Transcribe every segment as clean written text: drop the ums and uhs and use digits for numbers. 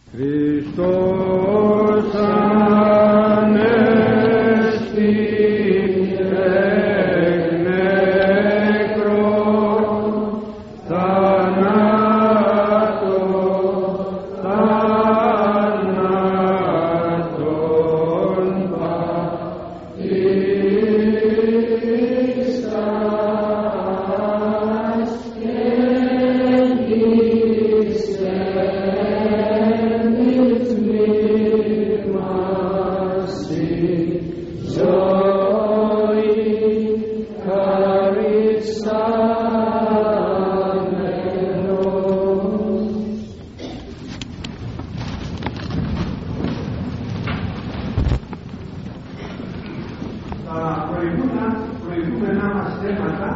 Χριστός Ανέστη εκ νεκρών θανάτων πατήσας και προηγούμενα μας θέματα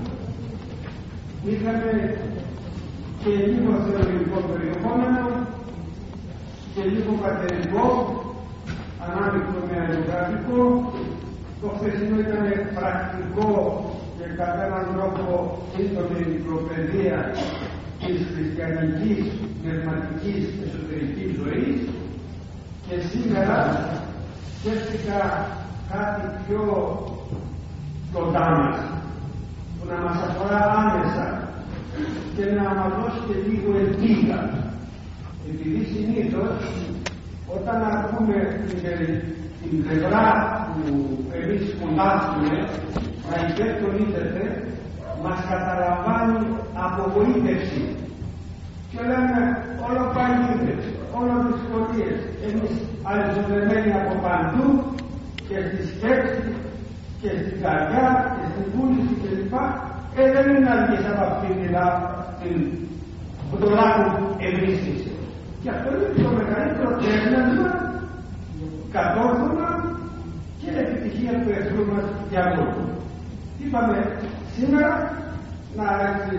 είχαμε και λίγο θεωρητικό περιεχόμενο και λίγο πατερικό, ανάμεικτο με αλληλογραφικό. Το χθεσινό ήταν πρακτικό και κατά έναν τρόπο σύντομη εγκυκλοπαιδεία της χριστιανικής πνευματικής εσωτερικής ζωής, και σήμερα σκέφτηκα κάτι πιο κοντά μας, που να μας αφορά άμεσα και να μας δώσει και λίγο ελπίδα. Επειδή συνήθως όταν ακούμε την πλευρά που εμείς κοντάφτουμε να υπερτονίζεται, μας καταλαμβάνει απογοήτευση και λέμε όλο παγίδες, όλο δυσκολίες, εμείς αλυσοδεμένοι από παντού και στη σκέψη και στην καρδιά και στην βούληση κλπ. Δεν είναι αργής από αυτήν την φωτογράφου ευρύστηση. Και αυτό είναι το μεγαλύτερο τέχνασμα, κατόρθωμα και επιτυχία του εχθρού μας διαγώνου. Είπαμε σήμερα να έτσι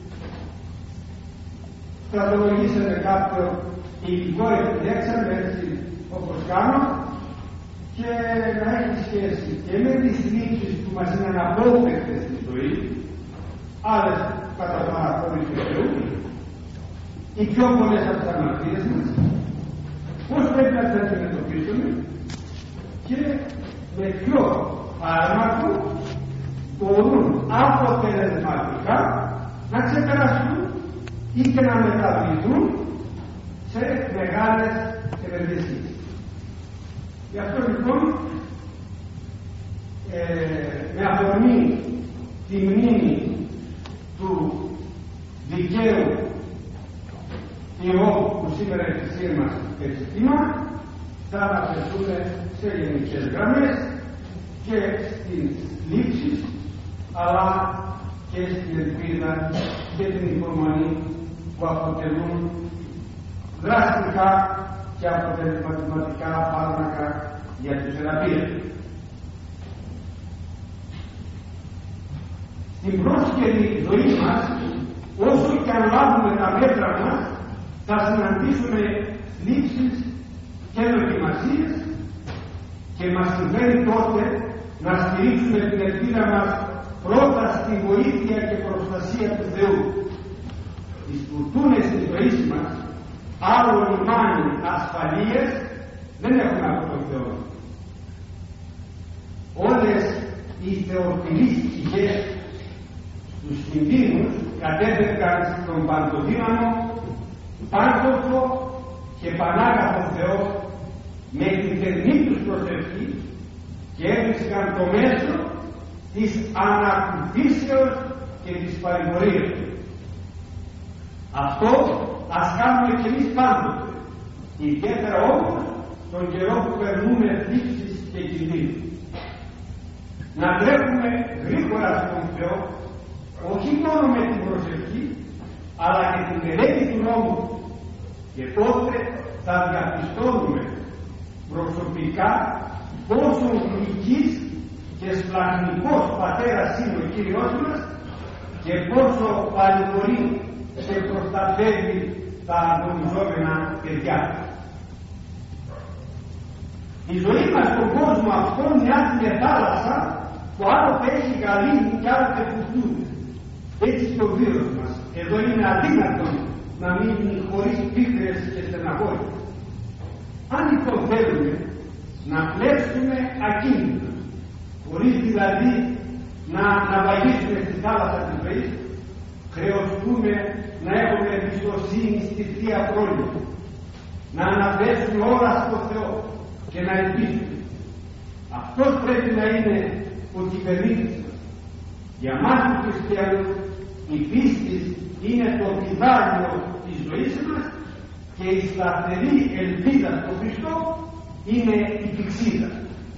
στρατολογήσετε κάποιο υλικό, επιλέξαμε έτσι όπως κάνω, και να έχει σχέση και με τις λήψεις που μας είναι αναπόφευκτες στη ζωή, άλλες κατά παραχώρηση του Θεού, οι πιο πολλές από τις αμαρτίες μας, πώς πρέπει να τις αντιμετωπίσουμε και με ποιο φάρμακο μπορούν αποτελεσματικά να ξεπεραστούν ή και να μεταβληθούν σε μεγάλες επενδύσεις. Γι' αυτό λοιπόν με αφορμή τη μνήμη του δικαίου Υιώβ που σήμερα εκκλησία μας επιστήμα, θα αναφερθούμε σε γενικές γραμμές και στις λήψεις, αλλά και στην ελπίδα και την υπομονή που αποτελούν δραστικά και αποτελεσματικά φάρμακα για τη θεραπεία. Στην πρόσκαιρη ζωή μας, όσο και αν λάβουμε τα μέτρα μας, θα συναντήσουμε λήψεις και δοκιμασίες, και μας συμβαίνει τότε να στηρίξουμε την ελπίδα μας πρώτα στη βοήθεια και προστασία του Θεού. Οι φουρτούνες της ζωής μας, άλλο λιμάνι ασφαλείας, δεν έχουμε από τον Θεό. Όλες οι θεοφιλείς ψυχές τους κινδύνους κατέφερκαν στον παντοδύναμο, πάντοφο και πανάγαθο Θεό με την θερμή τους προσευχή και έβρισκαν το μέσο της ανακουφίσεως και της παρηγορίας. Αυτό ας κάνουμε κι εμείς πάντοτε, ιδιαίτερα όμως τον καιρό που περνούμε θλίψεις και κινδύνους. Να τρέχουμε γρήγορα στον Θεό, όχι μόνο με την προσευχή, αλλά και την μελέτη του νόμου, και τότε θα διαπιστώνουμε προσωπικά πόσο γλυκής και σπλαχνικός πατέρας είναι ο Κύριος μας και πόσο παρηγορεί και προστατεύει τα αγωνιζόμενα παιδιά. Η ζωή μας στον κόσμο αυτόν μοιάζει με θάλασσα που άλλοτε έχει γαλήνη και άλλοτε φουρτούνες. Έτσι και ο βίος μας. Εδώ είναι αδύνατο να μείνει χωρίς πίκρες και στεναχώρια. Αν λοιπόν θέλουμε να πλέψουμε ακίνητα, χωρίς δηλαδή να ναυαγίσουμε στη θάλασσα της ζωής, χρεωστούμε να έχουμε εμπιστοσύνη στη Θεία Πρόληψη, να αναθέσουμε όλα στο Θεό και να ελπίσουμε. Αυτός πρέπει να είναι ο κυβερνήτης μας. Για μας τους χριστιανούς η πίστη είναι το πηδάλιο της ζωής μας και η σταθερή ελπίδα στον Χριστό είναι η πηξίδα.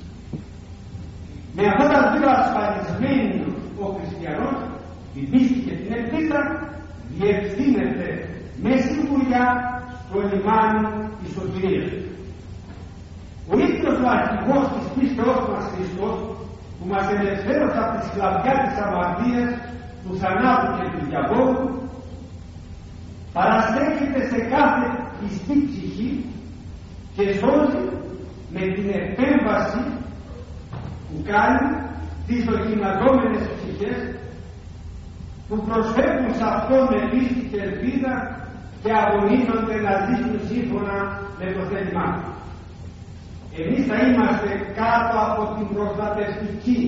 Με αυτά τα δύο ασφαλισμένοι ο χριστιανός, την πίστη και την ελπίδα, διευθύνεται με σιγουριά στο λιμάνι της σωτηρίας. Ο ίδιος ο αρχηγός της πίστεώς μας Χριστός, που μας ελευθέρωσε από τη σκλαβιά της αμαρτίας, του θανάτου και του διαβόλου, παραστέκεται σε κάθε πιστή ψυχή και σώζει με την επέμβαση που κάνει τις δοκιμαζόμενες ψυχές που προσφέρουν σε αυτόν με πίστη και ελπίδα και αγωνίζονται να ζήσουν σύμφωνα με το θέλημά του. Εμείς θα είμαστε κάτω από την προστατευτική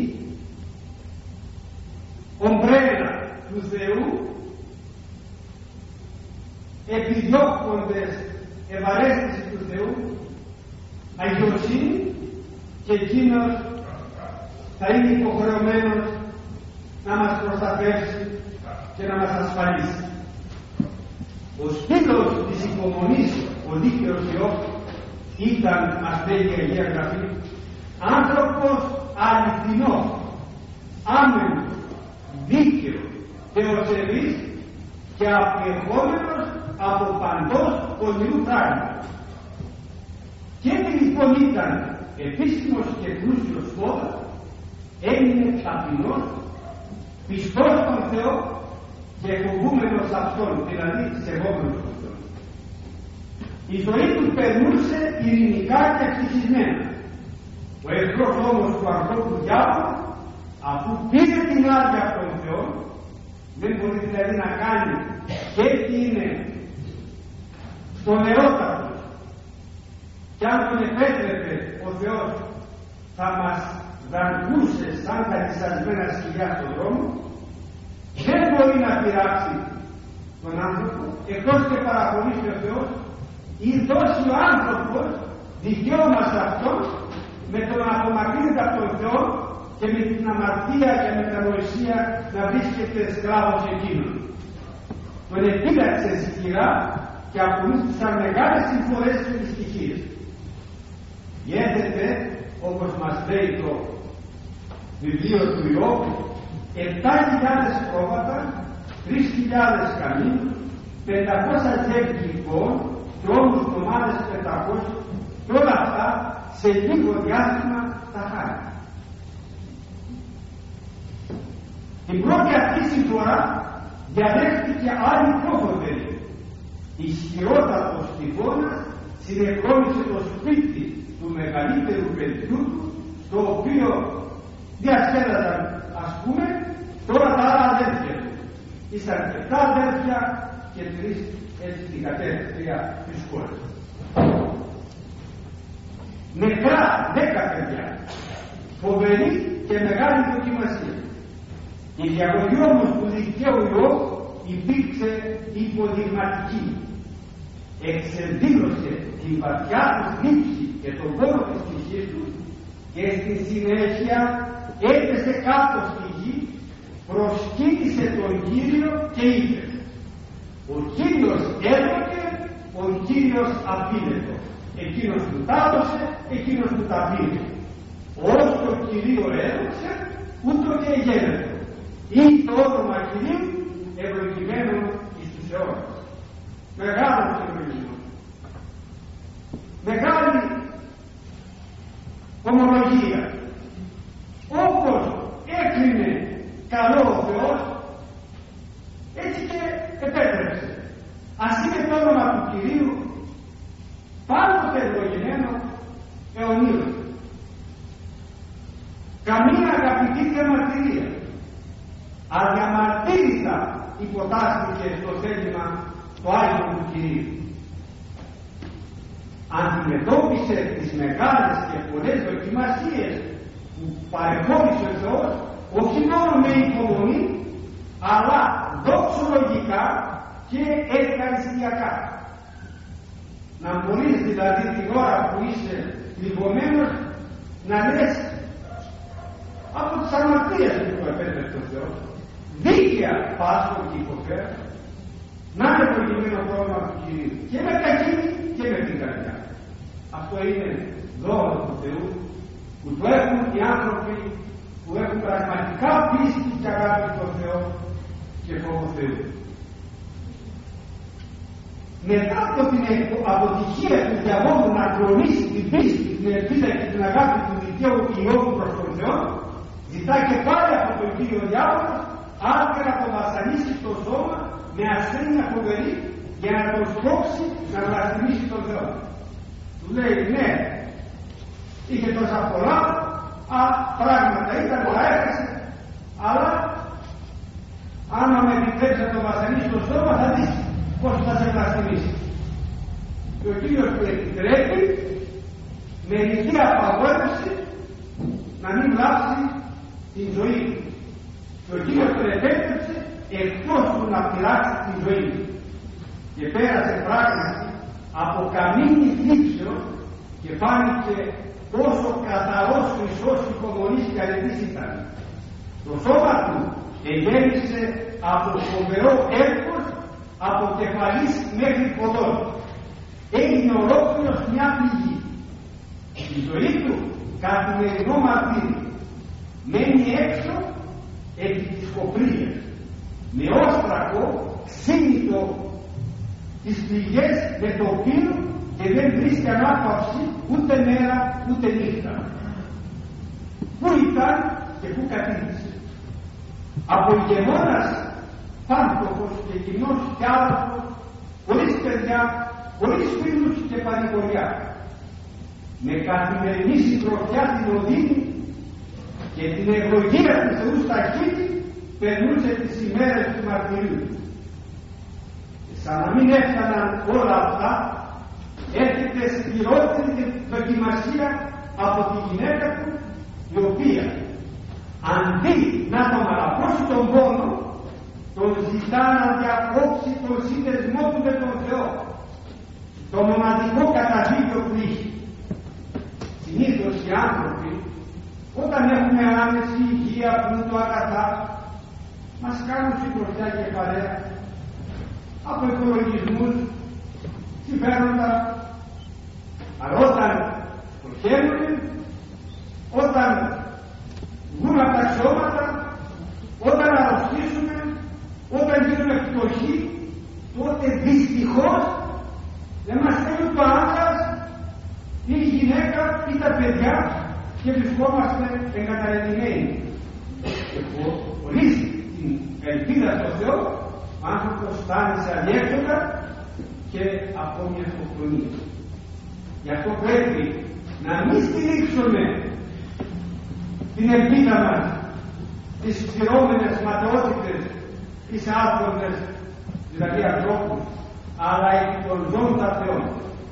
ομπρέλα του Θεού, επιδιώκοντες ευαρέστηση του Θεού, αγιοσύνη, και εκείνος θα είναι υποχρεωμένος να μας προστατεύσει και να μας ασφαλίσει. Ο στήλος της υπομονής, ο δίκαιος Υιώβ, ήταν, μας λέει η Αγία Γραφή, άνθρωπος αληθινός, άμενος, δίκαιος, θεοσεβής και απεχόμενος από παντός πονηρού πράγματος. Και λοιπόν ήταν επίσημος και πλούσιος πόδας, έμεινε ταπεινός, πιστός στον Θεό και φοβούμενος αυτόν, δηλαδή σεβόμενος αυτόν. Η ζωή του περνούσε ειρηνικά και ευτυχισμένα. Ο εχθρός όμως του ανθρώπου διάβολου, αφού πήρε την άδεια από τον Θεό, δεν μπορεί δηλαδή να κάνει και τι είναι στον ερώτα, και αν τον επέτρεπε ο Θεός θα μας δαγκούσε σαν τα λυσασμένα σκυλιά στον δρόμο, δεν μπορεί να πειράξει τον άνθρωπο εκτός και παραχωρήσει ο Θεός ή δώσει ο άνθρωπος δικαίωμα σε αυτόν με το να απομακρύνεται από τον Θεό και με την αμαρτία και μετανοησία να βρίσκεται σκλάβος εκείνον. Τον επίλαξε σκληρά και ακολούθησαν μεγάλες συμφορές και δυστυχίες. Διέθετε, όπως μας λέει το βιβλίο του Υιώβ, 7.000 πρόβατα, 3.000 καμίνους, 500 τζέφι υλικών και όλους ομάδες 500, και όλα αυτά σε λίγο διάστημα τα χάρη. Την πρώτη αυτή συμφορά διαδέχτηκε άλλη πιο φοβερή. Ισχυρότατος τυφώνας συνεκρόμησε το σπίτι του μεγαλύτερου παιδιού του, στο οποίο διασκέδαζαν, ας πούμε, τώρα τα άλλα αδέρφια του. Ήσαν 7 αδέρφια και 3 έτσι την κατεύθυνση της χώρας. Νεκρά 10 παιδιά, φοβερή και μεγάλη δοκιμασία. Η διαγωγή όμως του δικαίου Υιώβ υπήρξε υποδειγματική. Εξεδήλωσε την βαθιά του θλίψη και τον πόνο της ψυχής του και στη συνέχεια έπεσε κάτω στη γη, προσκύνησε τον Κύριο και είπε: ο Κύριος έδωκε, ο Κύριος απείλετο. Εκείνος που τα έδωσε, εκείνος που τα πήρε. Όσο το Κυρίο έδωσε, ούτω και γένετο. Ή το όνομα Κυρίου ευλογημένο εις τους αιώνας. Μεγάλος ευλογισμός. Μεγάλη ομολογία. Όπως έκρινε καλό ο Θεός, έτσι και επέτρεψε. Ας είναι το όνομα του Κυρίου πάντοτε ευλογημένο αιωνίως. Καμία αγαπητή διαμαρτυρία αδιαμαρτύρητα υποτάστηκε στο θέλημα το Άγιο του Κυρίου. αντιμετώπισε τις μεγάλες και πολλές δοκιμασίες που παρεχώρησε ο Θεός, όχι μόνο με υπομονή, αλλά δοξολογικά και ευχαριστιακά. Να μπορείς δηλαδή την ώρα που είσαι λιγωμένος να λες από τις αμαρτίες που επέτρεψε ο Θεός, δίκαια πάσχω και υποφέρω, να είναι προκειμένο πρόβλημα του Κυρίου και με τα χείλη και με την καρδιά. Αυτό είναι δώρο του Θεού που το έχουν οι άνθρωποι που έχουν πραγματικά πίστη και αγάπη στον Θεό και φόβο Θεού. Μετά από την αποτυχία του διαβόλου να κλονίσει την πίστη, την ελπίδα και την αγάπη του δικαίου Υιώβου προς τον Θεό, ζητά και πάλι από τον Κύριο διάβολο άκρα να τον βασανίσει στο σώμα με ασθένεια φοβερή για να τον σπρώξει να βλαστημίσει τον Θεό. Του λέει ναι, είχε τόσα πολλά πράγματα, ήταν τα έχασε, αλλά άμα με επιτρέψει να τον βασανίσει στο σώμα θα δεις πώς θα σε βλαστημίσει. Και ο Κύριος του επιτρέπει με ρητή απαγόρευση να μην βλάψει την ζωή του. Και ο Κύριος του επέτρεψε εκτός του να πειράξει την ζωή του. Και πέρασε πράγματι από καμίνη θλίψεως και φάνηκε πόσο καθαρός χρυσός υπομονής και αρετής ήταν. Το σώμα του εγέννησε από φοβερό έρκος από κεφαλής μέχρι ποδών. Έγινε ολόκληρος μια πληγή. Η ζωή του καθημερινό μαρτύρι μένει έξω επί της κοπρίας με όστρακο ξύνητο τις πληγές με το οποίο και δεν βρίσκει ανάπαυση ούτε μέρα ούτε νύχτα. Πού ήταν και πού κατήλυσε. Από ηγεμόνας άνθρωπος και κοινός και άνθρωπος, χωρίς παιδιά, χωρίς φίλους και παρηγοριά, με καθημερινή συντροφιά την οδύνη και την ευλογία του Θεού στα χείλη, περνούσε τις ημέρες του μαρτυρίου. Και σαν να μην έφταναν όλα αυτά, έρχεται σκληρότερη δοκιμασία από τη γυναίκα του, η οποία αντί να τον αναπρώσει τον πόνο, τον ζητά να διακόψει τον σύνδεσμό του με τον Θεό, το μοναδικό καταδίκιο που είχε. Συνήθως οι άνθρωποι, όταν έχουμε άνεση, υγεία, πλούτο, αγαθά, μας κάνουν συμπροσιά και παρέα από υπολογισμούς, συμφέροντα, αλλά όταν προχαίρουν, όταν βγουν από τα αξιώματα, όταν αρρωστήσουμε, όταν γίνουμε φτωχοί, τότε δυστυχώς δεν μας θέλει το άντρας ή η γυναίκα ή τα παιδιά και βρισκόμαστε εγκαταλελειμμένοι. Και χωρίς την ελπίδα στο Θεό, ο άνθρωπος φτάνει σε αδιέξοδα και ακόμη αυτοκτονία. Γι' αυτό πρέπει να μην στηρίξουμε την ελπίδα μας τις σκληρόμενες ματαιότητες τις άπλωτες, δηλαδή ανθρώπους, αλλά εκ των ζώντας Θεών.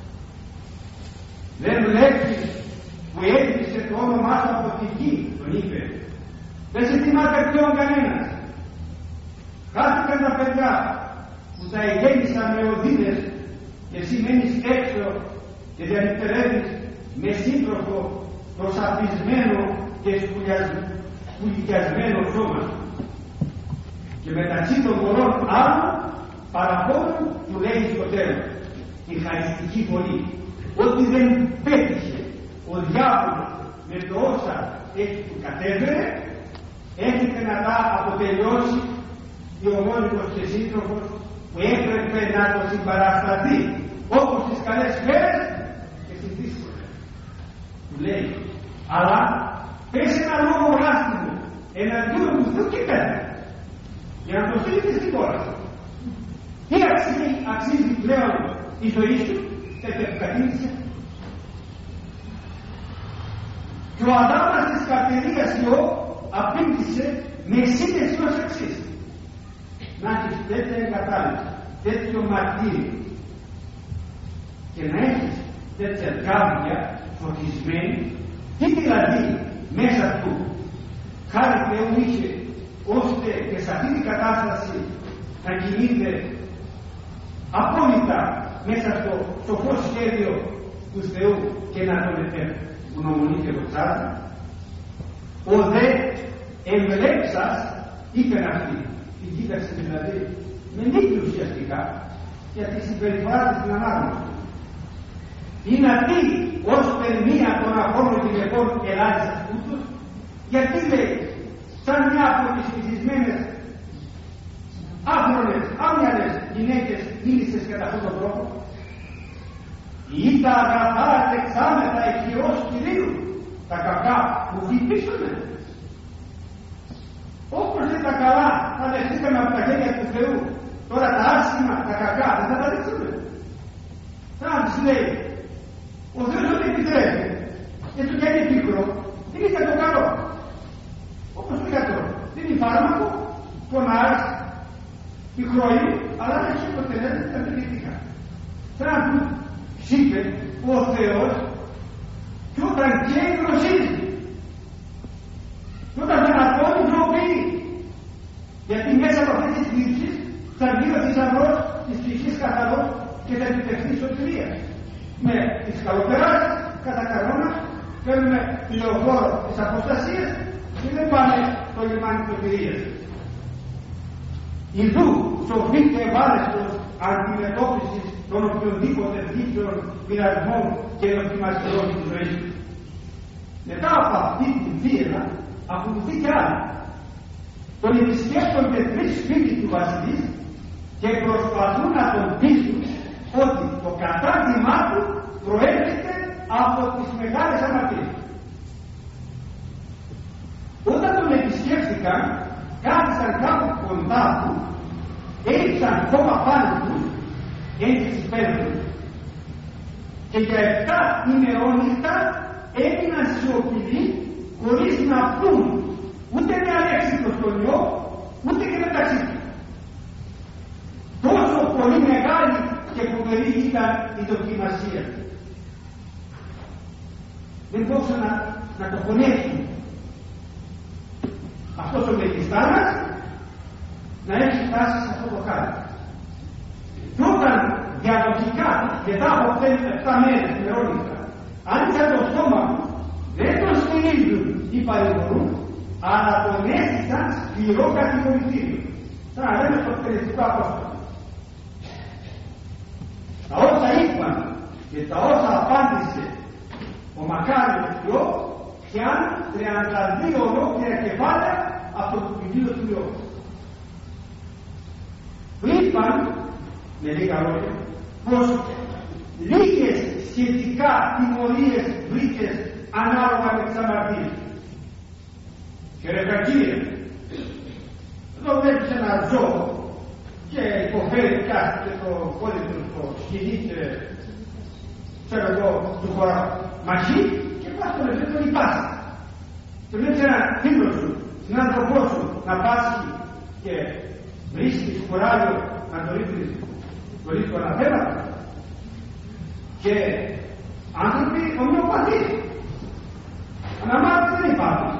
Δεν βλέπεις που έκλεισε το όνομά σου από τη γη, τον είπε. Δεν σε θυμάται πλέον κανένας. Χάθηκαν τα παιδιά που τα εγέννησαν με οδύνες και εσύ μένεις έξω και διανυκτερεύεις με σύντροφο προσαπισμένο και σκουλικιασμένο σώμα. Και μεταξύ των μωρών άλλων παραπώνουν του λέει στο τέλος η χαριστική φωνή ότι δεν πέτυχε ο διάβολος με το όσα έχει του κατέβαινε, έχετε να τα αποτελειώσει η ομώνυμος και σύντροφος που έπρεπε να το συμπαρασταθεί όπως στις καλές μέρες και στις δύσκολες. Του λέει, αλλά πες ένα λόγο λάστιμο εναντίον του Θεού και πέρα για να το στείλει στην χώρα σου. Τι αξίζει πλέον η ζωή σου, τέτοια που κατήλυσε. Και ο Αδάμας της καρτερίας Υιώβ απήντησε με σύνεση ως εξής. Να έχεις τέτοια εγκατάλειψη, τέτοιο μαρτύριο και να έχεις τέτοια κάρδια φωτισμένη, τι δηλαδή μέσα του χάρη Θεού είχε, ώστε και σε αυτή την κατάσταση να κινείται απόλυτα μέσα στο σοφό σχέδιο του Θεού και να τον ευγνωμονεί και δοξάζει. Ο δε ευλέψας, είπεν αυτή, την κοίταξε δηλαδή με νίκη ουσιαστικά για τη συμπεριφορά της στην ανάγνωση. Είναι αυτή ως περμία των αγώνων και λεπών ελάχιστας αυτούς, γιατί λέει σαν μια από τις φυσισμένες άφρονες, άμυαλες γυναίκες μίλησες κατά αυτόν τον τρόπο. Ή τα αγαθά αλεξάμετα εκχειρός Κυρίου, τα κακά που χτυπήσουνε. Όπως είναι τα καλά θα δεχτήκαμε από τα χέρια του Θεού, τώρα τα άσχημα, τα κακά δεν θα τα δεχτούμε. Θα της λέει, ο Θεός δεν επιτρέπει και του κάνει πίκρο, δεν είναι το καλό. Όπως πήγα τώρα, δεν είναι φάρμακο, πονάρεις, πικρόει, αλλά δεν έχει αποτελέσματα τα ποιητικά. Θα του είπε ο Θεός και όταν καίει γνωσίζει. Και όταν δεν ακόμη ζωοποιεί. Γιατί μέσα από αυτές τις θλίψεις θα βγει ο θησαυρός της ψυχής καθαρός και θα επιτευχθεί σωτηρία. Με τις καλοπεράσεις, κατά κανόνα, παίρνουμε λεωφόρο της αποστασίας και δεν πάμε στο λιμάνι της σωτηρίας. Ιδού σοφή και ευάλευτος αντιμετώπισης των οποιονδήποτε δίκαιων πειρασμών και δοκιμασιών της ζωής του. Μετά από αυτή την θύελα ακολουθεί κι άλλη. Τον επισκέπτονται 3 φίλοι του βασιλείς και προσπαθούν να τον πείσουν ότι το κατάδειγμά του προέρχεται από τις μεγάλες αμαρτίες. Όταν τον επισκέφθηκαν, κάθισαν κάπου κοντά του, έριξαν χώμα πάνω του, ένδειξη πέμπτου, και για 7 ημερόνυχτα έμειναν σιωπηλοί χωρίς να πούν ούτε μια λέξη προς τον Υιό, ούτε και μεταξύ τους. Τόσο πολύ μεγάλη και φοβερή ήταν η δοκιμασία. Δεν μπορούσαν να το χωνεύσουν. Αυτός ο Μεγιστάνας να έχει φτάσει σε αυτό το χάρτη. Και όταν διαδοχικά, μετά από 7 μέρες ημερόνυχτα, άνοιξαν το στόμα του, δεν τον στηρίζουν ή παρηγορούν, αλλά τον έστησαν σκληρό κατηγορητήριο. Σαν να λέμε στο εκτελεστικό απόστολο. Τα όσα είπαν και τα όσα απάντησε ο μακάριος Υιό πιάνουν 32 ολόκληρα κεφάλαια από το βιβλίο του Υιό. Του είπαν, με λίγα λόγια, πως λίγες σχετικά τιμωρίες βρήκες ανάλογα με τις αμαρτίες. Και ρε κακίε, εδώ βλέπεις ένα ζώο και υποφέρει πιάστηκε το πόδι του στο σκηνή και ξέρω εγώ του χωρά μαχή και πας τον εφέ τον υπάσχει. Και βλέπεις ένα φίλο σου, συνάνθρωπό σου να πάσχει και βρίσκεις κουράγιο να το ρίχνεις το ρίσκο αναθέματα. Και άνθρωποι ομοιοπαθείς. Αναμάρτητοι δεν υπάρχουν.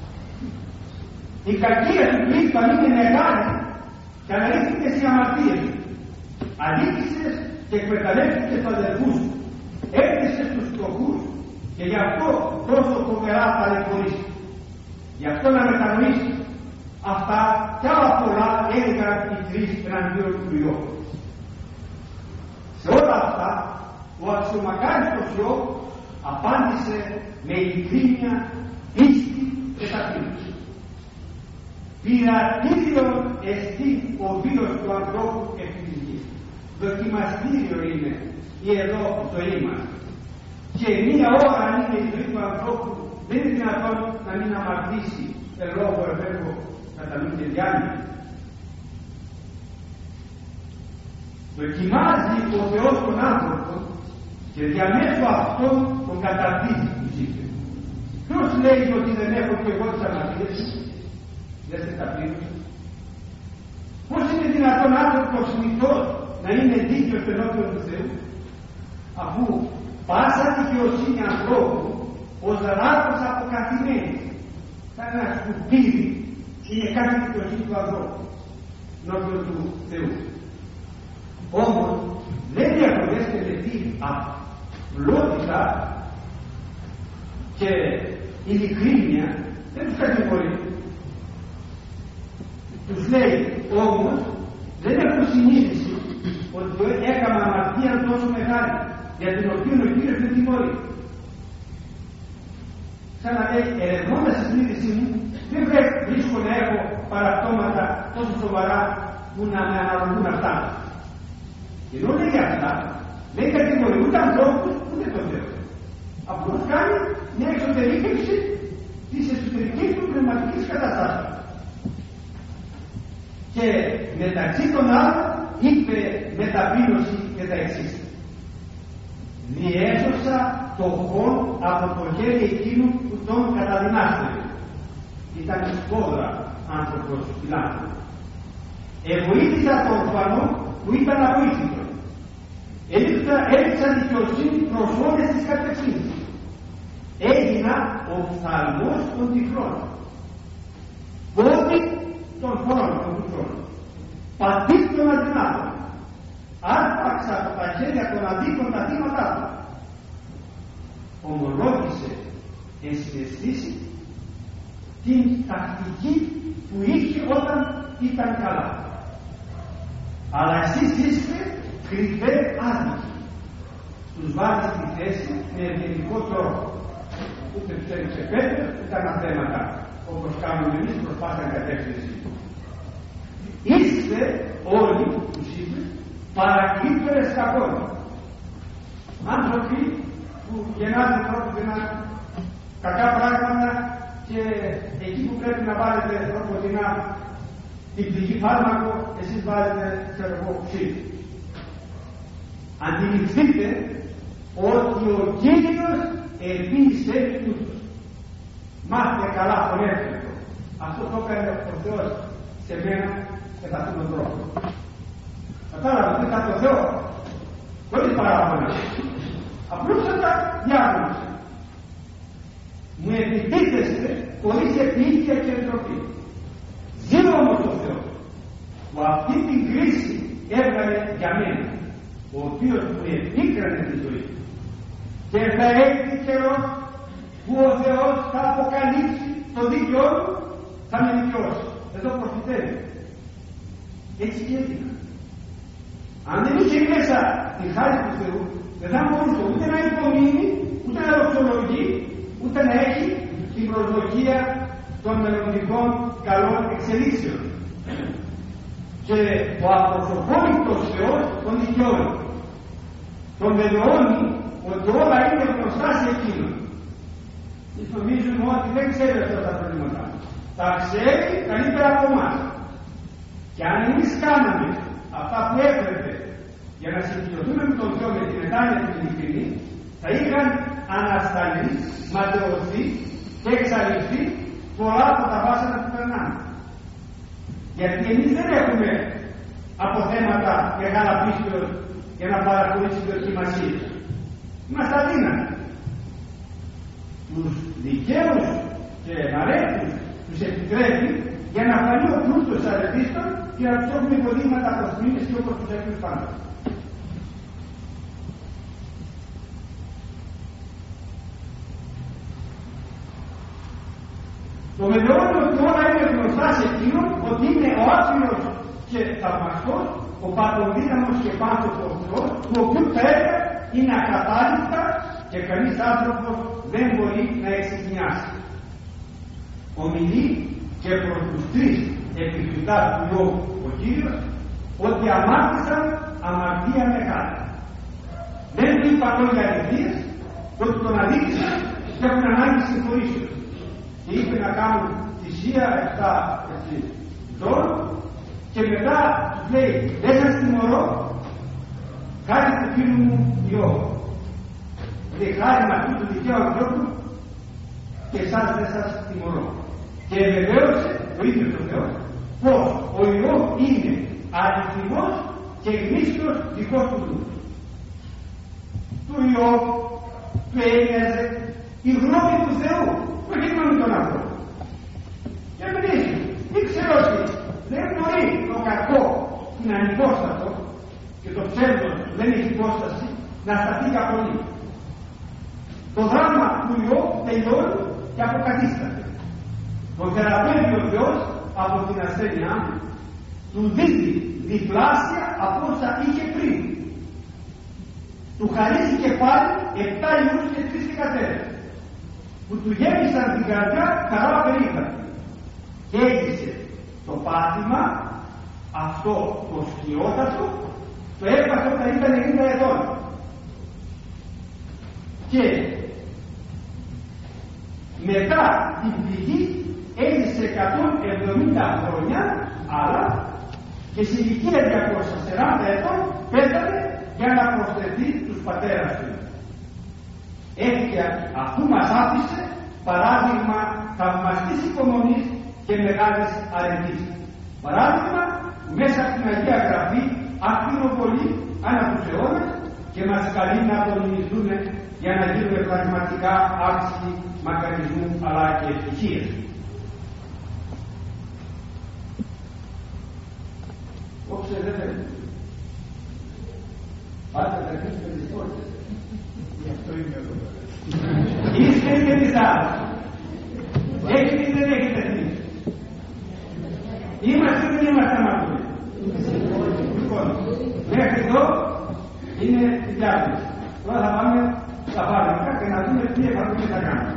Η κακία του πλήκτον είναι μεγάλη και αναλύθηκε στις αμαρτίες. Αδίκησες και εκμεταλλεύτηκες τους αδελφούς σου. Έπτυσες τους φτωχούς και γι' αυτό τόσο φοβερά ταλαιπωρήσεις. Γι' αυτό να μετανοήσεις. Αυτά κι άλλα πολλά έλεγαν οι 3 εναντίον του Υιό. Σε όλα αυτά ο αξιομακάριστος Υιό απάντησε με ειλικρίνεια, πίστη και ταπείνωση. Πειρατήριον εστί ο βίος του ανθρώπου επί της γης. Δοκιμαστήριο είναι η εδώ ζωή μας. Και 1 ώρα αν είναι η ζωή του ανθρώπου δεν είναι δυνατόν να μην αμαρτήσει λόγω ευέργο κατά μην και διάνοια. Δοκιμάζει ο Θεός τον άνθρωπο και διαμέσου αυτόν τον καταρτίζει που ζήτησε. Ποιος λέει ότι δεν έχω και εγώ τις αμαρτίες μου? Δεν σε ταπείνωσε. Πώς είναι δυνατόν άνθρωπος μυθός να είναι δίκαιος ενώπιον του Θεού, αφού πάσα δικαιοσύνη ανθρώπου ως ράκος αποκαθημένης. Σαν ένα σκουπίδι είναι κάθε δικαιοσύνη του ανθρώπου ενώπιον του Θεού. Όμως δεν διαχωρίζεται τι απλότητα και ειλικρίνεια, δεν τους κατηγορεί. Τους λέει όμως δεν έχουν συνείδηση ότι έκανα αμαρτία τόσο μεγάλη για την οποία ο Κύριος δεν τιμωρεί. Σαν να λέει, ερευνώντας τη συνείδησή μου, δεν βρίσκω να έχω παραπτώματα τόσο σοβαρά που να με αναλογούν αυτά. Και ενώ λέει αυτά, δεν κατηγορεί ούτε ανθρώπους ούτε τον Θεό. Απλώς κάνει μια εξωτερήκευση της εσωτερικής του πνευματικής καταστάσεως. Και μεταξύ των άλλων είπε με ταπείνωση και τα εξής. Διέσωσα το χώρο από το χέρι εκείνου που τον καταδυνάστηκε. Ήταν σπόδρα άνθρωπος φιλάνθρωπος. Εβοήθησα τον ορφανό που ήταν αβοήθητος. Έριξα δικαιοσύνη προς όλες τις κατευθύνσεις. Έγινα οφθαλμός των τυφλών. Πόδι των χωρών των τυφλών. Πατήρ των αδυνάτων. Άρπαξα από τα χέρια των αδίκων τα θύματα του. Ομολόγησε ενσυναισθήσει την τακτική που είχε όταν ήταν καλά. Αλλά εσείς είστε κρυφέ άδικοι. Τους βάζει στη θέση με ευγενικό τρόπο. Ούτε τους έριξε πέτρες, ούτε αναθέματα, όπως κάνουμε εμείς προς πάσα κατεύθυνση. Είστε όλοι, τους είπε, παρακλήτωρες κακών. Άνθρωποι που γεννάτε τρόποντινα κακά πράγματα και εκεί που πρέπει να βάλετε τρόποντινα την πηγή φάρμακο, εσείς βάζετε ξεροπόξη. Αντιληφθείτε ότι ο Κύριος ελπίησε τούτος. Μάθετε καλά τον έφερτο. Αυτό το έκανε ο Θεός σε μένα και θα αυτόν τον τρόπο. Κατάλαβα, ήταν το Θεό. Χωρίς παράπονα. Απλούστατα διάγνωσε. Μου επιτίθεστε χωρίς επίοικια και εντροπή. Ζει όμως ο Θεός που αυτή την κρίση έβγαλε για μένα, ο οποίος μου επίκρανε τη ζωή. Και θα έρθει καιρό που ο Θεός θα αποκαλύψει το δίκαιό του, θα με δικαιώσει. Εδώ προφητεύει. Έτσι και έγινε. Αν δεν είχε μέσα τη χάρη του Θεού, δεν θα μπορούσε ούτε να υπομείνει, ούτε να δοξολογεί, ούτε να έχει την προσδοκία των μελλοντικών καλών εξελίξεων. Και ο απροσωπόνητος Θεός τον δικαιώνει. Τον βεβαιώνει ότι όλα είναι γνωστά σε εκείνον. Και νομίζουμε ότι δεν ξέρει αυτά τα προβλήματα. Τα ξέρει καλύτερα από εμάς. Και αν εμείς κάναμε αυτά που έπρεπε για να συμφιλειωθούμε με τον Θεό με την μετάνοια και την ειλικρινή, θα είχαν ανασταλεί, ματαιωθεί και εξαλειφθεί πολλά από τα βάσανα που περνάνε. Γιατί εμείς δεν έχουμε αποθέματα μεγάλα πίστεως για να παραχωρήσει δοκιμασίες. Είμαστε αδύνατοι. Τους δικαίους και εναρέτους τους επιτρέπει για να φανεί ο πλούτος αρετίστων και να τους έχουμε υποδείγματα προς μήνες και όπως τους έχουν πάντα. Το βεβαιώνει ότι όλα είναι γνωστά σε εκείνον, ότι είναι ο άπειρος και θαυμαστός, ο παντοδύναμος και πάντος ο Θεός, του οποίου τα έργα είναι ακατάληπτα και κανείς άνθρωπος δεν μπορεί να εξηγιάσει. Ομιλεί και προς τους τρεις επιφυτάς του λόγου ο Κύριος ότι αμάρτησαν αμαρτία μεγάλη. Δεν του είπαν λόγια αληθείας, ότι τον αδίκησαν και έχουν ανάγκη συγχωρήσεως. Και είπε να κάνουν θυσία 7 ζώων και μετά τους λέει δεν σας τιμωρώ, χάρη του φίλου μου Ιώβ. Δηλαδή χάρη με αυτού του δικαίου ανθρώπου και εσάς δεν σας τιμωρώ. Και βεβαίωσε ο ίδιος ο Θεός πως ο Ιώβ είναι αληθινός και γνήσιος δικός του δούλου. Του Ιώβ του ένοιαζε η γνώμη του Θεού, όχι η γνώμη των ανθρώπων. Και εμείς ήξερε ότι δεν μπορεί το κακό που είναι ανυπόστατο και το ψεύδος που δεν έχει υπόσταση να σταθεί για πολύ. Το δράμα του Ιώβ τελειώνει και αποκαθίσταται. Τον θεραπεύει ο Θεός από την ασθένειά του δίδει διπλάσια από όσα είχε πριν. Του χαρίζει και πάλι 7 ιούς και 3 θυγατέρες που του γέμισαν την καρδιά χαρά περίφανη. Και έζησε το πάθημα αυτό το σκιότατο, το έπαθε όταν ήταν 90 ετών. Και μετά την πληγή έζησε 170 χρόνια, αλλά και σε ηλικία 240 ετών πέθανε για να προσθεθεί τους πατέρας του. Έτσι, αφού μας άφησε παράδειγμα θαυμαστής υπομονής και μεγάλης αρετής. Παράδειγμα που μέσα από την Αγία Γραφή ακτινοβολεί ανά τους αιώνες και μας καλεί να τον μιμηθούμε για να γίνουμε πραγματικά άξιοι μακαρισμού αλλά και ευτυχίες. Όψε δεν θέλει. Πάτε να αρχίσουμε τις πόρτες. Γι' αυτό είμαι εδώ. Είστε και τις άλλες. Έχετε ή δεν έχετε εμείς. Είμαστε ή δεν είμαστε αμαρτωλοί. Λοιπόν, μέχρι εδώ είναι η διάθεση. Τώρα θα πάμε στα φάρμακα και να δούμε τι εφαρμογή θα κάνουμε.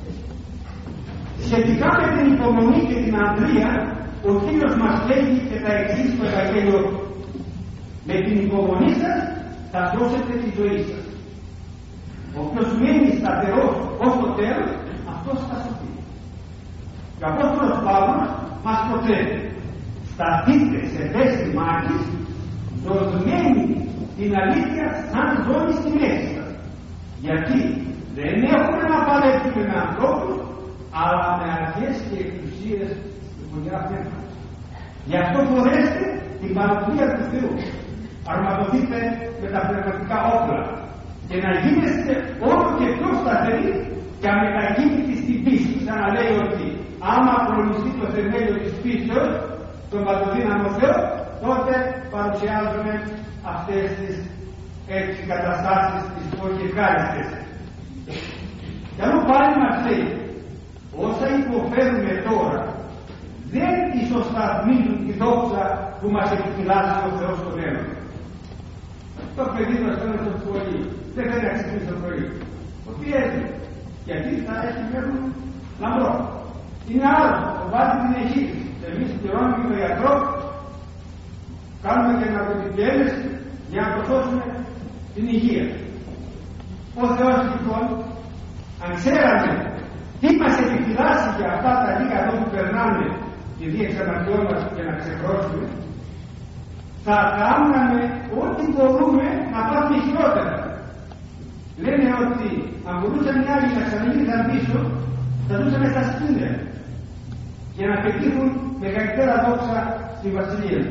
Σχετικά με την υπομονή και την ανδρεία, ο Κύριος μας λέγει και τα εξής στο Ευαγγέλιο. Με την υπομονή σας θα δώσετε τη ζωή σας. Όποιος μένει σταθερός ως το τέλος, αυτός θα σωθεί. Και ο Απόστολος Παύλος μας προτρέπει. Σταθείτε σε θέση μάχης, δοσμένη την αλήθεια σαν ζώνη στη μέση σας. Γιατί δεν έχουμε να παλέψουμε με ανθρώπους, αλλά με αρχές και εξουσίες του Χωριά Πνεύμα. Γι' αυτό φορέστε την παρουσία του Θεού. Αρματωθείτε με τα πνευματικά όπλα και να γίνεστε όλο και πιο σταθεροί και αμετακίνητοι στην πίστη. Σαν να λέει ότι άμα προνηστεί το θεμέλιο της πίστεως, τον παντοδύναμο Θεό, τότε παρουσιάζουμε αυτές τις έξι καταστάσεις τις όχι ευχάριστες. Και αλλού πάλι μας λέει, όσα υποφέρουμε τώρα δεν ισοσταθμίζουν τη δόξα που μας επιφυλάσσει ο Θεός στο μέλλον. Το παιδί μας τώρα στο σχολείο δεν θέλει να ξυπνήσει το πρωί. Το πιέζει. Γιατί θα έχει μέλλον λαμπρό. Είναι άλλο, το βάζει την αιγύδη. Εμείς πληρώνουμε και τον γιατρό, κάνουμε και ναρκωτικές για να προσώσουμε την υγεία. Ο Θεός λοιπόν, αν ξέραμε τι μας επιφυλάσσει για αυτά τα λίγα εδώ που περνάμε τη δίεξα αμαρτιών μας και να ξεχρώσουμε, θα κάνουμε ό,τι μπορούμε να πάμε χειρότερα. Λένε ότι αν μπορούσαν οι άλλοι να ξαναγίνησαν πίσω, θα ζούσαν στα σπίτια για να πετύχουν μεγαλύτερα δόξα στη Βασιλεία.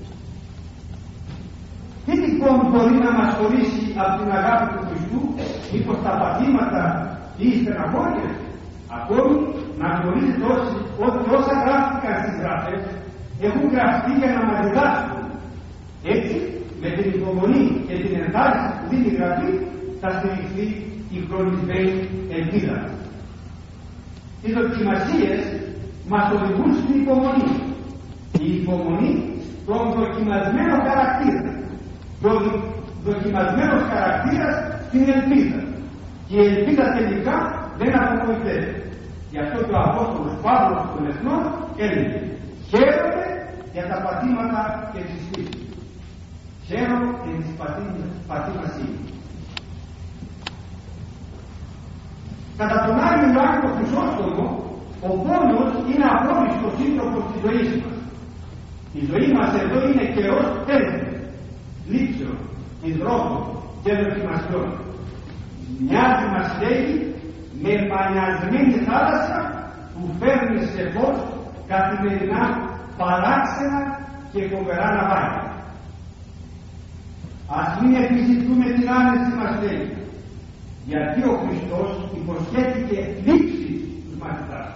Τι λοιπόν μπορεί να μας χωρίσει από την αγάπη του Χριστού, μήπως τα παθήματα ή οι στεναχώριες? Ακόμη να γνωρίζετε ότι όσα γράφτηκαν στις γραφές έχουν γραφτεί για να μας διδάσκουν. Έτσι, με την υπομονή και την ενθάρρυνση που δίνει η Γραφή, θα στηριχθεί η χρονισμένη ελπίδα. Οι δοκιμασίες μας οδηγούν στην υπομονή. Η υπομονή στον δοκιμασμένο χαρακτήρα. Ο δοκιμασμένος χαρακτήρας στην ελπίδα. Και η ελπίδα τελικά δεν απογοητεύει. Γι' αυτό και ο Απόστολος Παύλος των Εθνών έλεγε: χαίρομαι για τα πατήματα και τις φύσεις. Χαίρομαι για τις πατήμασίες. Κατά τον Άγιο Ιωάννη τον Χρυσόστομο, ο πόνος είναι απόλυτος σύντροφος της ζωής μας. Η ζωή μας εδώ είναι καιρός τέχνης, λήψεων, υδρότων και δοκιμασιών. Μοιάζει, μας λέει, με μανιασμένη θάλασσα που φέρνει σε φως καθημερινά παράξενα και φοβερά ναυάγια. Ας μην επιζητούμε την άνεση, μας λέει. γιατί ο Χριστός υποσχέθηκε λήψη στους μαθητάς.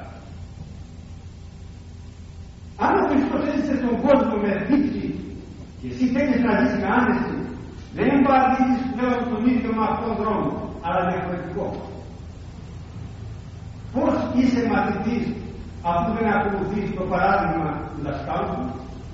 Αν ο Χριστός έζησε στον κόσμο με λήψη και εσύ θέλεις να ζεις με άνεση, δεν βαδίζεις πλέον τον ίδιο με αυτόν δρόμο, αλλά διαφορετικό. Πώς είσαι μαθητής αφού δεν ακολουθείς το παράδειγμα του δασκάλου σου?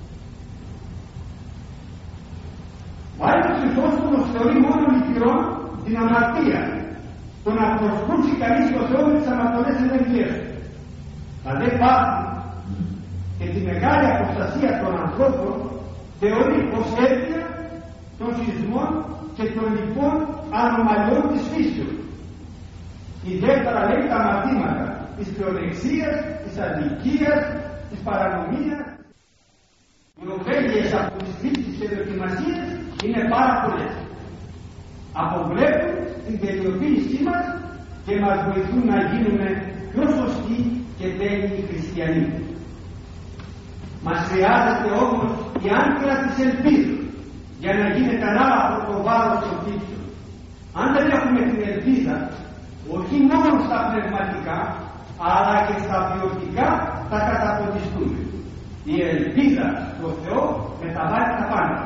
Ο Άγιος Χρυσόστομος θεωρεί μόνο λυπηρόν την αμαρτία, το να προσκούσει κανείς το Θεό με τις αμαρτωλές ενέργειές του. Τα δε πάθη και τη μεγάλη αποστασία των ανθρώπων θεωρεί ως αίτια των σεισμών και των λοιπών ανομαλιών της φύσεως. Ιδιαίτερα λέει τα αμαρτήματα της πλεονεξίας, της αδικίας, της παρανομίας. Οι ωφέλειες από τις θλίψεις και δοκιμασίες είναι πάρα πολλές. Αποβλέπουν την τελειοποίησή μας και μας βοηθούν να γίνουμε πιο σωστοί και τέλειοι χριστιανοί. Μας χρειάζεται όμως η άγκυρα της ελπίδας για να γίνεται ανάλαφρο το βάρος των θλίψεων. Αν δεν έχουμε την ελπίδα, όχι μόνο στα πνευματικά, αλλά και στα βιωτικά θα καταποντιστούμε. Η ελπίδα στο Θεό μεταβάλλει τα πάντα.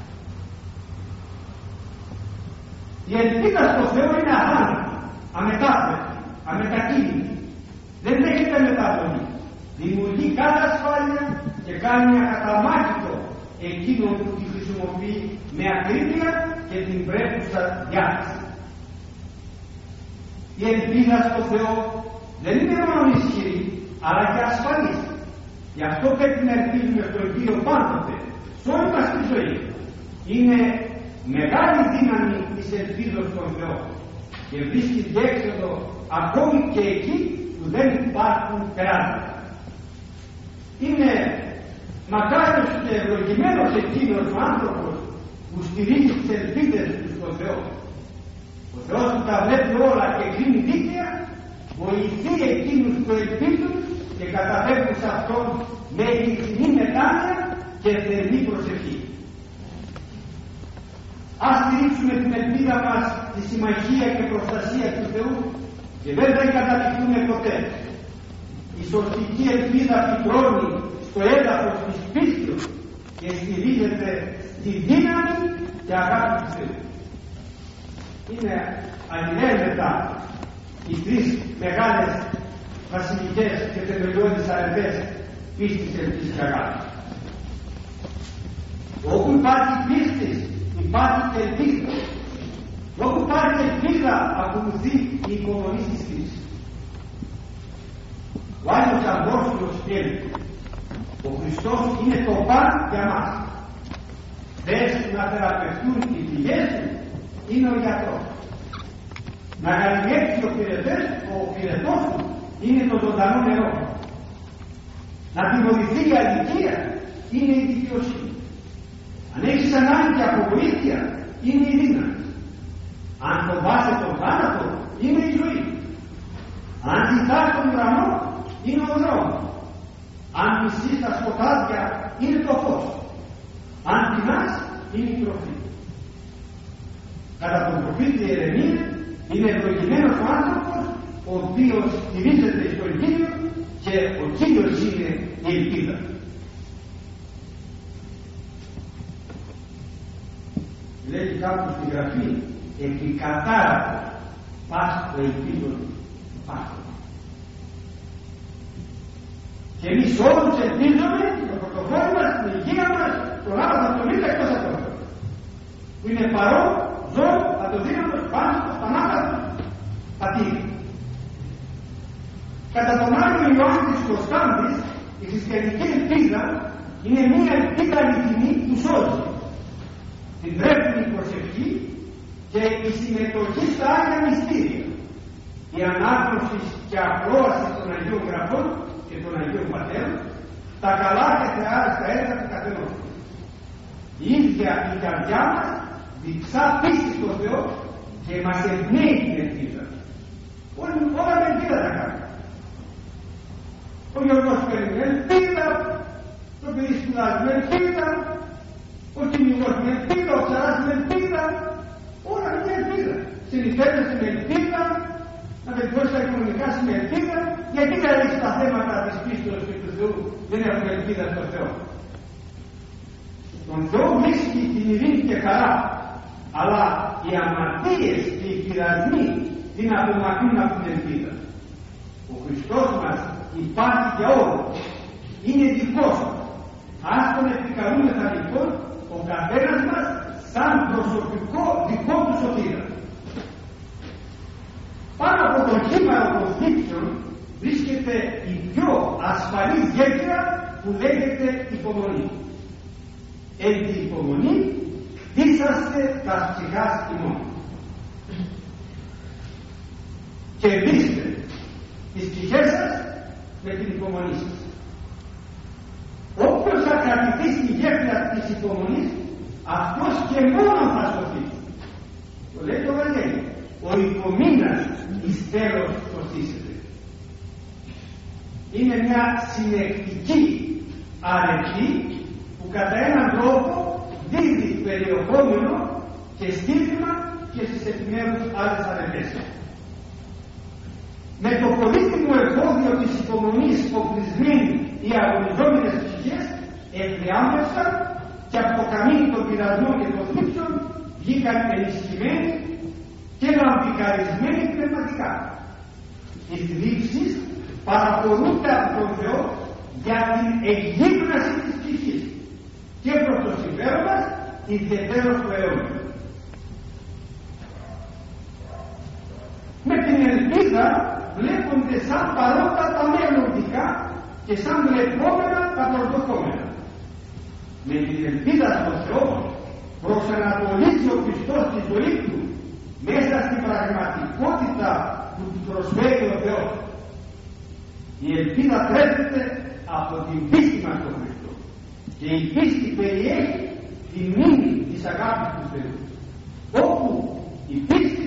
Η ελπίδα στο Θεό είναι αθάνατη, αμετάφραστη, αμετακίνητη. Δεν δέχεται μεταβολή. Δημιουργεί κάθε ασφάλεια και κάνει ακαταμάχητο εκείνο που τη χρησιμοποιεί με ακρίβεια και την πρέπουσα διάθεση. Η ελπίδα στο Θεό δεν είναι μόνο ισχυρή, αλλά και ασφαλής. Γι' αυτό πρέπει να ελπίζουμε στον Κύριο πάντοτε, σε όλη μας τη ζωή. Είναι μεγάλη δύναμη της ελπίδος στον Θεό και βρίσκει διέξοδο ακόμη και εκεί που δεν υπάρχουν περάσματα. Είναι μακάριος και ευλογημένος εκείνος ο άνθρωπος που στηρίζει τις ελπίδες του στον Θεό. Ο Θεός που τα βλέπει όλα και κρίνει δίκαια, βοηθεί εκείνους που ελπίζουν και καταφέρουν σε αυτόν με ειλικρινή μετάνοια και θερμή προσευχή. Ας στηρίξουμε την ελπίδα μας στη συμμαχία και προστασία του Θεού και δεν θα καταληφθούμε ποτέ. Η σωστική ελπίδα φυτρώνει στο έδαφος της πίστης και στηρίζεται στη δύναμη και αγάπη του Θεού. Είναι αλληλένδετα οι τρεις μεγάλες βασιλικές και θεμελιώδεις αρετές πίστης, ελπίδης και αγάπης. Όπου υπάρχει πίστης, υπάρχει και ελπίδα. Όπου υπάρχει ελπίδα, ακολουθεί η υπομονή της κρίσης. Ο Άγιος Απόστολος λέει: ο Χριστός είναι το παν για μας. Θες να θεραπευτούν οι πληγές του, είναι ο γιατρός. Να γαλιέψει ο πυρετός του, είναι το ζωντανό νερό. Να τιμωρηθεί η αδικία, είναι η δικαιοσύνη. Αν έχεις ανάγκη από βοήθεια, είναι η δύναμη. Αν φοβάσαι τον θάνατο, είναι η ζωή. Αν κοιτάς τον ουρανό, είναι ο δρόμος. Αν μισείς τα σκοτάδια, είναι το φως. Αν πεινάς, είναι η τροφή. Κατά τον προφήτη Ιερεμία, είναι ευλογημένος ο άνθρωπος ο οποίος στηρίζεται στον Κύριο και ο Κύριος είναι η ελπίδα. Λέει κάπου στη Γραφή, επικατάρατος πας το ελπίδων πάσχο. Και εμείς όλους ελπίζουμε το πρωτοφόλι μας, την υγεία μας, τον άνθρωπο τον ίδιο εκτός από αυτό. Που είναι παρόν, ζω, αδοδύναμος, πάνω στο πανάπατο, πατήρι. Κατά τον Άγιο Ιωάννη της Κωνσταντης, η χριστιανική ελπίδα είναι μια ελπίδα αληθινή που σώζει. Την τρέφει προσευχή και η συμμετοχή στα Άγια Μυστήρια. Η ανάγνωση και ακρόαση των Αγίων Γραφών και των Αγίων Πατέρων, τα καλά και θεάριστα έργα του καθενός. Η ίδια η καρδιά μας διψά πίστη στο Θεό και μας εμπνέει την ελπίδα. Όλα με ελπίδα τα κάνει. Ο Γιώργος παίρνει ελπίδα, το παιδί σπουδάζει με ελπίδα, ο κυνηγός με ελπίδα, ο ψαράς με ελπίδα, όλα με ελπίδα. Συνηθίζεσαι με ελπίδα και μπορείς να κοινωνικάς με ελπίδα, γιατί δηλαδή στα θέματα της πίστεως και του Θεού δεν έχουμε ελπίδα στο Θεό. Τον Θεό βρίσκει την ειρήνη και χαρά, αλλά οι αμαρτίες και οι πειρασμοί την απομακρύνουν από την ελπίδα. Ο Χριστός μας υπάρχει για όλους, είναι δικός μας. Ας τον επικαλούμεθα λοιπόν ο καθένας μας σαν προσωπικό δικό του σωτήρα. Πάνω από το κύμαρο των θύψεων βρίσκεται η πιο ασφαλής γέφυρα που λέγεται υπομονή. Εν τη υπομονή χτίσαστε τα ψυχάς ημών. Κερδίστε τις ψυχές σας με την υπομονή σας. Όποιος θα κρατηθεί στη γέφυρα της υπομονής, αυτός και μόνο θα σωθεί. Το λέει το Βαγγέλιο. Ο υπομείνας εις τέλος σωθήσεται. Είναι μια συνεχτική αρετή που κατά έναν τρόπο δίδει περιεχόμενο και στήριγμα και στις επιμέρους άλλες αρετές. Με το πολύτιμο εμπόδιο της υπομονής οπλισμένοι οι αγωνιζόμενες ψυχές εκδιάμεσαν και από το καμίνι των πειρασμών και των θλίψεων βγήκαν ενισχυμένοι και λαμπικαρισμένοι πνευματικά. Οι θλίψεις παραπορούνται από τον Θεό για την εκγύμναση της ψυχής και προς το συμφέρον μας ιδιαιτέρως του αιώνα. Με την ελπίδα βλέπονται σαν παρόντα τα μελλοντικά και σαν βλεπόμενα τα προσδοκόμενα. Με την ελπίδα στον Θεό προσανατολίζει ο Χριστός τη ζωή του μέσα στην πραγματικότητα που του προσφέρει ο Θεός. Η ελπίδα τρέφεται από την πίστη μας στον Χριστό και η πίστη περιέχει τη μνήμη της αγάπης του Θεού. Όπου η πίστη,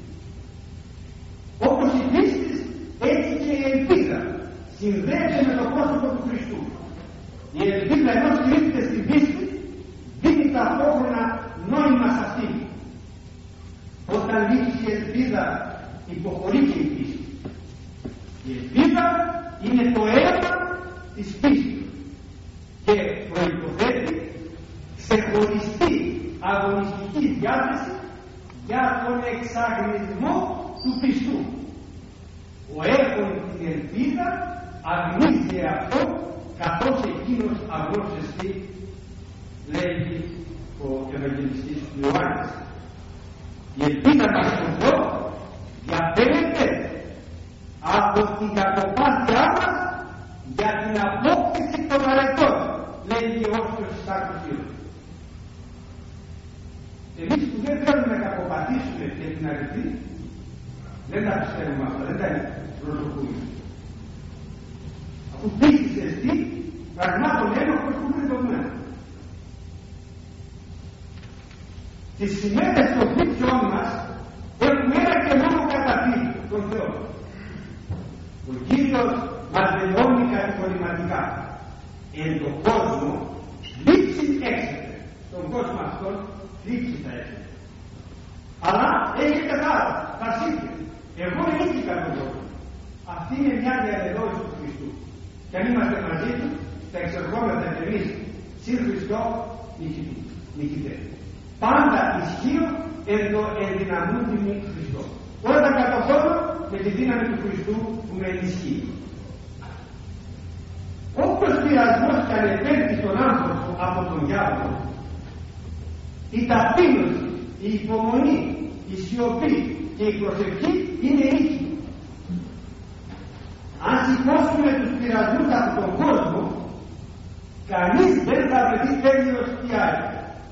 όπως η πίστη, έτσι και η ελπίδα συνδέεται με το πρόσωπο του Χριστού. Η ελπίδα ενώ στηρίζεται στην πίστη δίνει ταυτόχρονα νόημα σε αυτή. Όταν λείψει η ελπίδα υποχωρεί και η πίστη. Η ελπίδα είναι το αίμα της πίστης και προϋποθέτει ξεχωριστή αγωνιστική διάθεση για τον εξαγνισμό του πιστού. Ο έχων την ελπίδα αγνίζει αυτό καθώς εκείνος αγνός εστί, λέει ο Ευαγγελιστής Ιωάννης. Η ελπίδα μας στον Θεό διαφέρεται από την κακοπάθειά μας για την απόκτηση των αρετών, λέει και ο Όρθιος της Άκρος. Εμείς που δεν θέλουμε να κακοπατήσουμε και την αρετή, δεν τα πιστεύουμε αυτά, δεν τα προσωπούμε. Αφού πίστησες τι, πραγμάτων ένοχος που είναι δεδομένο. Τις συνέπειες των θλίψεών μας έχουμε ένα και μόνο καταφύγει, τον Θεό. Ο Κύριος μας δηλώνει κατηγορηματικά. Εν τον κόσμο θλίψη έξετε. Τον κόσμο αυτόν θλίψη θα έχετε. Αλλά έχετε τα σύγκρια. Εγώ δεν νίκηκα τον κόσμο. Αυτή είναι μια διαδεδόηση του Χριστού. Και αν είμαστε μαζί του, θα εξερχόμαστε και εμείς συν Χριστό νικητές. Πάντα ισχύω ενδυναμούντιμη Χριστό. Όλα τα καταφέρω με τη δύναμη του Χριστού που με ενισχύει. Όποιος πειρασμός και ανεπέρνει τον άνθρωπο από τον διάβολο, η ταπείνωση, η υπομονή, η σιωπή και η προσευχή είναι ίσοι. Αν σηκώσουμε τους πειρασμούς από τον κόσμο, κανείς δεν θα βρεθεί τέλειος ή άλλο.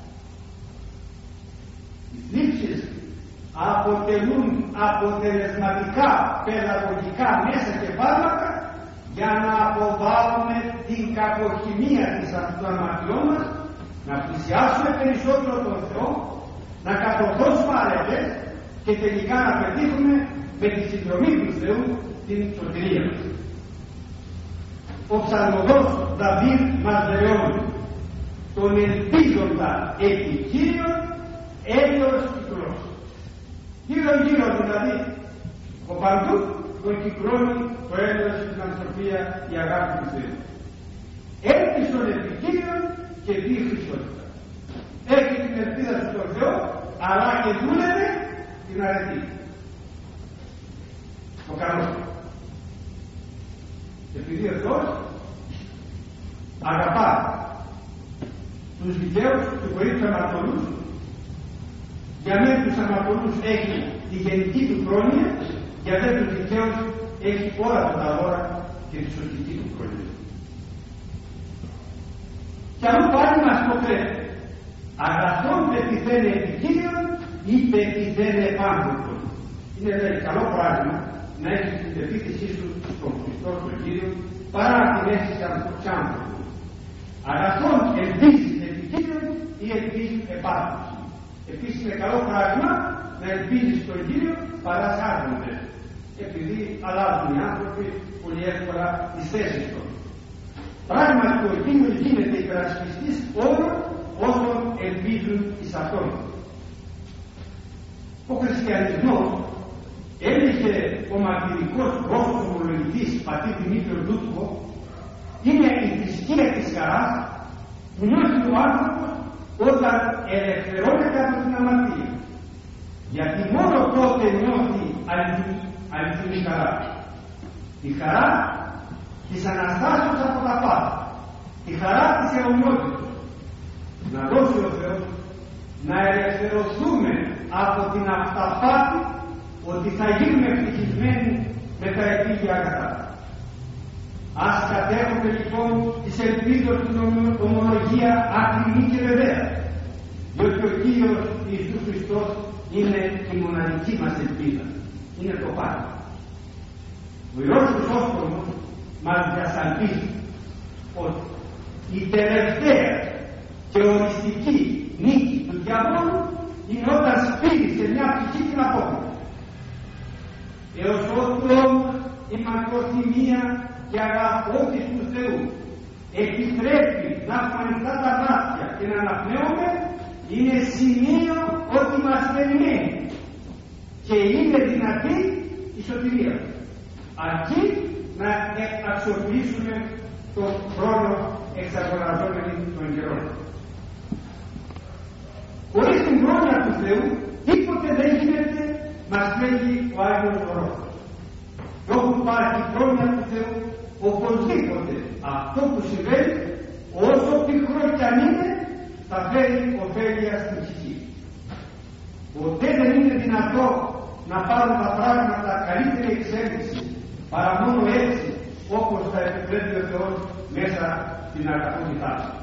Οι θλίψεις αποτελούν αποτελεσματικά παιδαγωγικά μέσα και φάρμακα για να αποβάλουμε την κακοχημία των αμαρτιών μας, να πλησιάσουμε περισσότερο τον Θεό, να κατορθώσουμε αρετές και τελικά να πετύχουμε με τη συνδρομή του Θεού την σωτηρία μας. Ο ψαλμοδός Δαβίδ μας δηλώνει τον ελπίζοντα επί Κύριον έλεος κυκλός. Γύρω δηλαδή Ο παντού τον κυκλώνει το έλεος, η φιλανθρωπία, η αγάπη του Θεού. Έχει στον επικίνδυνο και δει Χριστότητα. Έχει την ελπίδα του στον Θεό, αλλά και δούλευε την αρετή. Ο καλός. Επειδή αυτός αγαπά τους δικαίους, του κορίτσου τους αμαρτωλούς, για μένα τους αμαρτωλούς έχει τη γενική του πρόνοια, για δε τους δικαίους έχει όλα τα δώρα και τη σωτική του πρόνοια. Και αλλού πάλι μας το πρέπει. Αγαθόν πετυχαίνει επικίνδυνον ή πετυχαίνει επάνθρωπον. Είναι λέει καλό πράγμα να έχεις την πεποίθησή σου στον Χριστό, τον Κύριο, παρά την έχεις άνθρωπο. Αγαθόν ελπίζεις επικίνδυνον ή ελπίζεις επάνθρωπον. Επίσης είναι καλό πράγμα να ελπίζεις τον Κύριο παρά σ' άνθρωπος. Επειδή αλλάζουν οι άνθρωποι πολύ εύκολα τις θέσεις τους. Πράγματι ο Κύριος γίνεται υπερασπιστής όλων όσων ελπίζουν εις αυτόν. Ο χριστιανισμός, έλεγε ο μαρτυρικός Ρώσος ομολογητής πατήρ Δημήτριος Λούτκο, είναι η θρησκεία της χαράς που νιώθει ο άνθρωπος όταν ελευθερώνεται από την αμαρτία. Γιατί μόνο τότε νιώθει αληθινή χαρά. Η χαρά της Αναστάσεως από τα πάντα. Η χαρά της αιωνιότητας. Να δώσει ο Θεός να ελευθερωθούμε από την αυταπάτη ότι θα γίνουμε ευτυχισμένοι με τα επίγεια αγαθά. Ας κατέχουμε λοιπόν τις ελπίδες στην ομολογία ακριβή και βεβαία, διότι ο Κύριος Ιησούς Χριστός είναι η μοναδική μας ελπίδα. Είναι το πάντα. Ο Υιός Χρυσόστομος μας διασαλπίζει ότι η τελευταία και οριστική νίκη του διαβόλου είναι όταν σπείρει σε μια ψυχή την απόκριση. Έως ότου όμως η μακροθυμία και αγαθότης του Θεού επιτρέπει να έχουμε ανοιχτά τα μάτια και να αναπνέουμε, είναι σημείο ότι μας περιμένει και είναι δυνατή η σωτηρία. Αρκεί να αξιοποιήσουμε τον χρόνο εξαγοραζόμενοι των καιρών. Χωρίς την πρόνοια του Θεού τίποτε δεν γίνεται, μας λέγει ο Άγιος Ορός. Και όπου υπάρχει πρόνοια του Θεού, οπωσδήποτε αυτό που συμβαίνει, όσο πικρό κι αν είναι, θα φέρει ωφέλεια στην ψυχή. Ποτέ δεν είναι δυνατό να πάρουν τα πράγματα καλύτερη εξέλιξη παρά μόνο έτσι όπως θα επιτρέπει ο Θεός μέσα στην αγαθότητά του.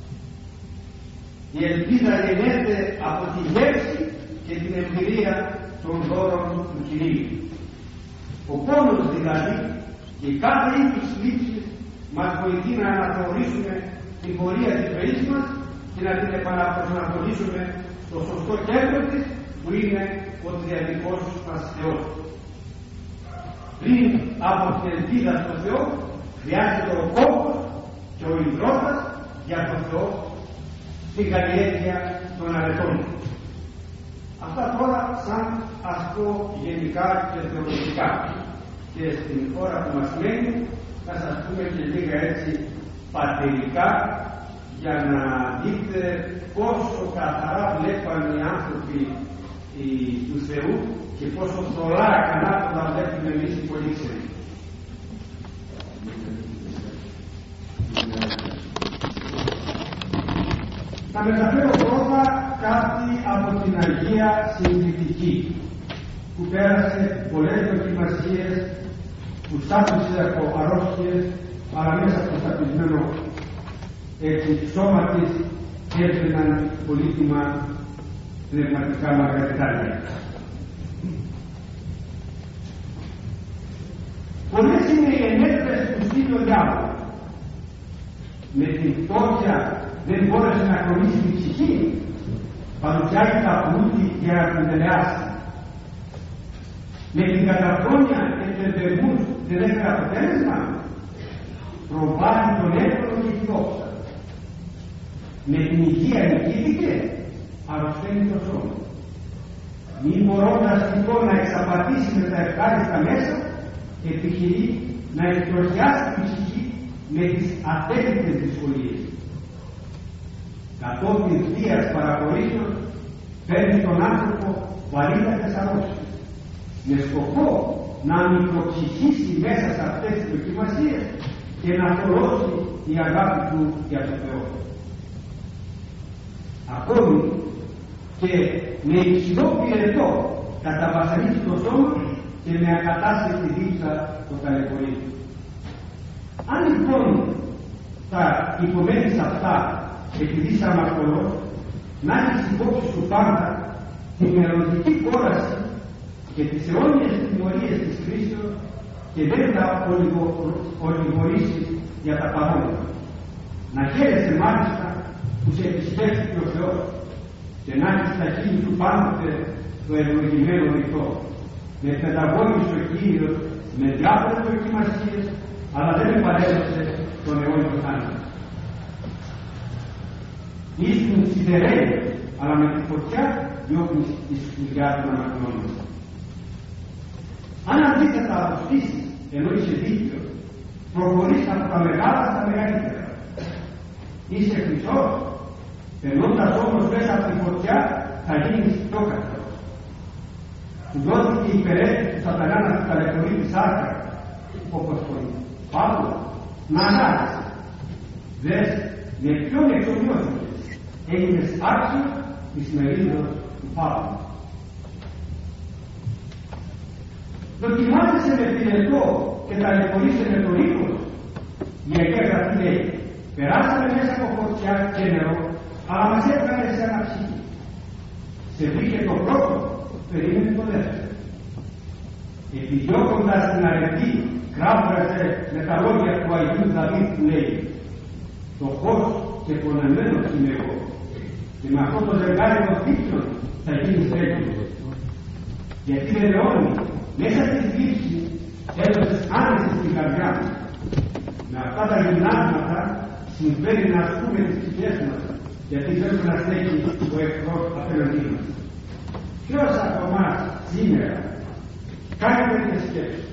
Η ελπίδα γεννιέται από τη γεύση και την εμπειρία των δώρων του Κυρίου. Ο πόνος δηλαδή και κάθε είδους λήψης μας βοηθεί να αναθεωρήσουμε την πορεία της ζωής μας και να την επαναπροσανατολίσουμε στο σωστό κέντρο της που είναι ο τριαδικός μας Θεός. Πριν από την ελπίδα στον Θεό χρειάζεται ο κόπος και ο υδρότας για τον Θεό στην καλλιέργεια των αρετών. Αυτά τώρα σαν ας πω γενικά και θεωρητικά. Και στην ώρα που μας μένει θα σας πούμε και λίγα έτσι πατερικά για να δείτε πόσο καθαρά βλέπαν οι άνθρωποι του Θεού και πόσο θολά κανάποδα βλέπουμε εμείς οι πολύ ξένοι. Θα μεταφέρω πρώτα κάτι από την Αγία Συντηρητική που πέρασε πολλές δοκιμασίες, που στάθησε από αρρώστιες, αλλά μέσα από το σταθμισμένο σώμα της έπαιρναν πολύτιμα πνευματικά μαργαριτάρια. Πολλές είναι οι ενέργειες που στείλει ο διάβολος. Με την φτώχεια δεν μπόρεσε να χωρίσει την ψυχή, παρουσιάζει τα πλούτη για να την τελειάσει. Με την καταφρόνια και τους ενδερμούς δεν έφερε αποτέλεσμα, προβάλλει τον έργο και τη δόξα. Με την υγεία νικήθηκε, αρρωσταίνει το σώμα. Μη μπορώντας λοιπόν να εξαπατήσει κρατήσει με τα ευχάριστα μέσα, επιχειρεί να εκτροχιάσει την ψυχή με τις ατέλειπτες δυσκολίες. Κατόπιν θείας παραχωρήσεως παίρνει τον άνθρωπο βαρύτατες αρρώστιες, με σκοπό να μικροψυχήσει μέσα σε αυτές τις δοκιμασίες και να θωρώσει η αγάπη του για τον Θεό. Ακόμη και με υψηλό πυρετό καταβασανίζει το σώμα και με ακατάστατη δίψα το ταλαιπωρεί. Αν λοιπόν θα υπομένεις αυτά επειδή είσαι αμαρτωλός, να έχεις υπόψη σου πάντα τη μελλοντική κόραση και τις αιώνιες τιμωρίες της Κρίσεως και δεν θα ολιγορήσεις για τα παρόντα. Να χαίρεσαι μάλιστα που σε επισκέφτηκε ο Θεός και να έχεις στα χείλη του πάντοτε το ευλογημένο ρητό. Με παιδαγώγησε ο Κύριος με διάφορες δοκιμασίες, αλλά δεν με παρέδωσε τον αιώνιο θάνατο. Ήσουν σιδερένοι, αλλά με τη φωτιά διώχνεις τη σκουριά των αμαρτωλών. Αν αντίθετα αρρωστήσεις ενώ είσαι δίκαιος, προχωρείς από τα μεγάλα στα μεγαλύτερα. Είσαι χρυσός, περνώντας όμως μέσα από τη φωτιά θα γίνεις πιο καθαρός. Του δόθηκε η υπερέτηση του σατανά να του ταλαιπωρεί τη σάρκα, όπως τον Παύλο, να αλλάξεις. Δες με ποιον εξομοιώσιμες έγινες άξιος της μερίδος του Παύλου. Δοκιμάζεσαι με πυρετό και ταλαιπωρείσαι με τον οίκο. Η Αγία Γραφή λέει: περάσαμε μέσα από φωτιά και νερό, αλλά μας έβγαλε σε ένα ψυχή. Σε βρήκε το πρώτο, περίμενε το δεύτερο. Επιδιώκοντας την αρετή, γράφραζε με τα λόγια του Αγίου Δαβίδ που λέει: φτωχός και πονεμένος είμαι εγώ, και με αυτό το ζευγάρι των θύψεων θα γίνεις έγκυος. Γιατί βεβαιώνει, μέσα στη θλίψη έδωσες άνεση στην καρδιά μου. Με αυτά τα γυμνάσματα συμβαίνει να ασκούμε τις ψυχές μας, γιατί θέλουμε να στέκει ο εχθρός απέναντί μας. Ποιος από εμάς σήμερα κάνει τέτοιες σκέψεις?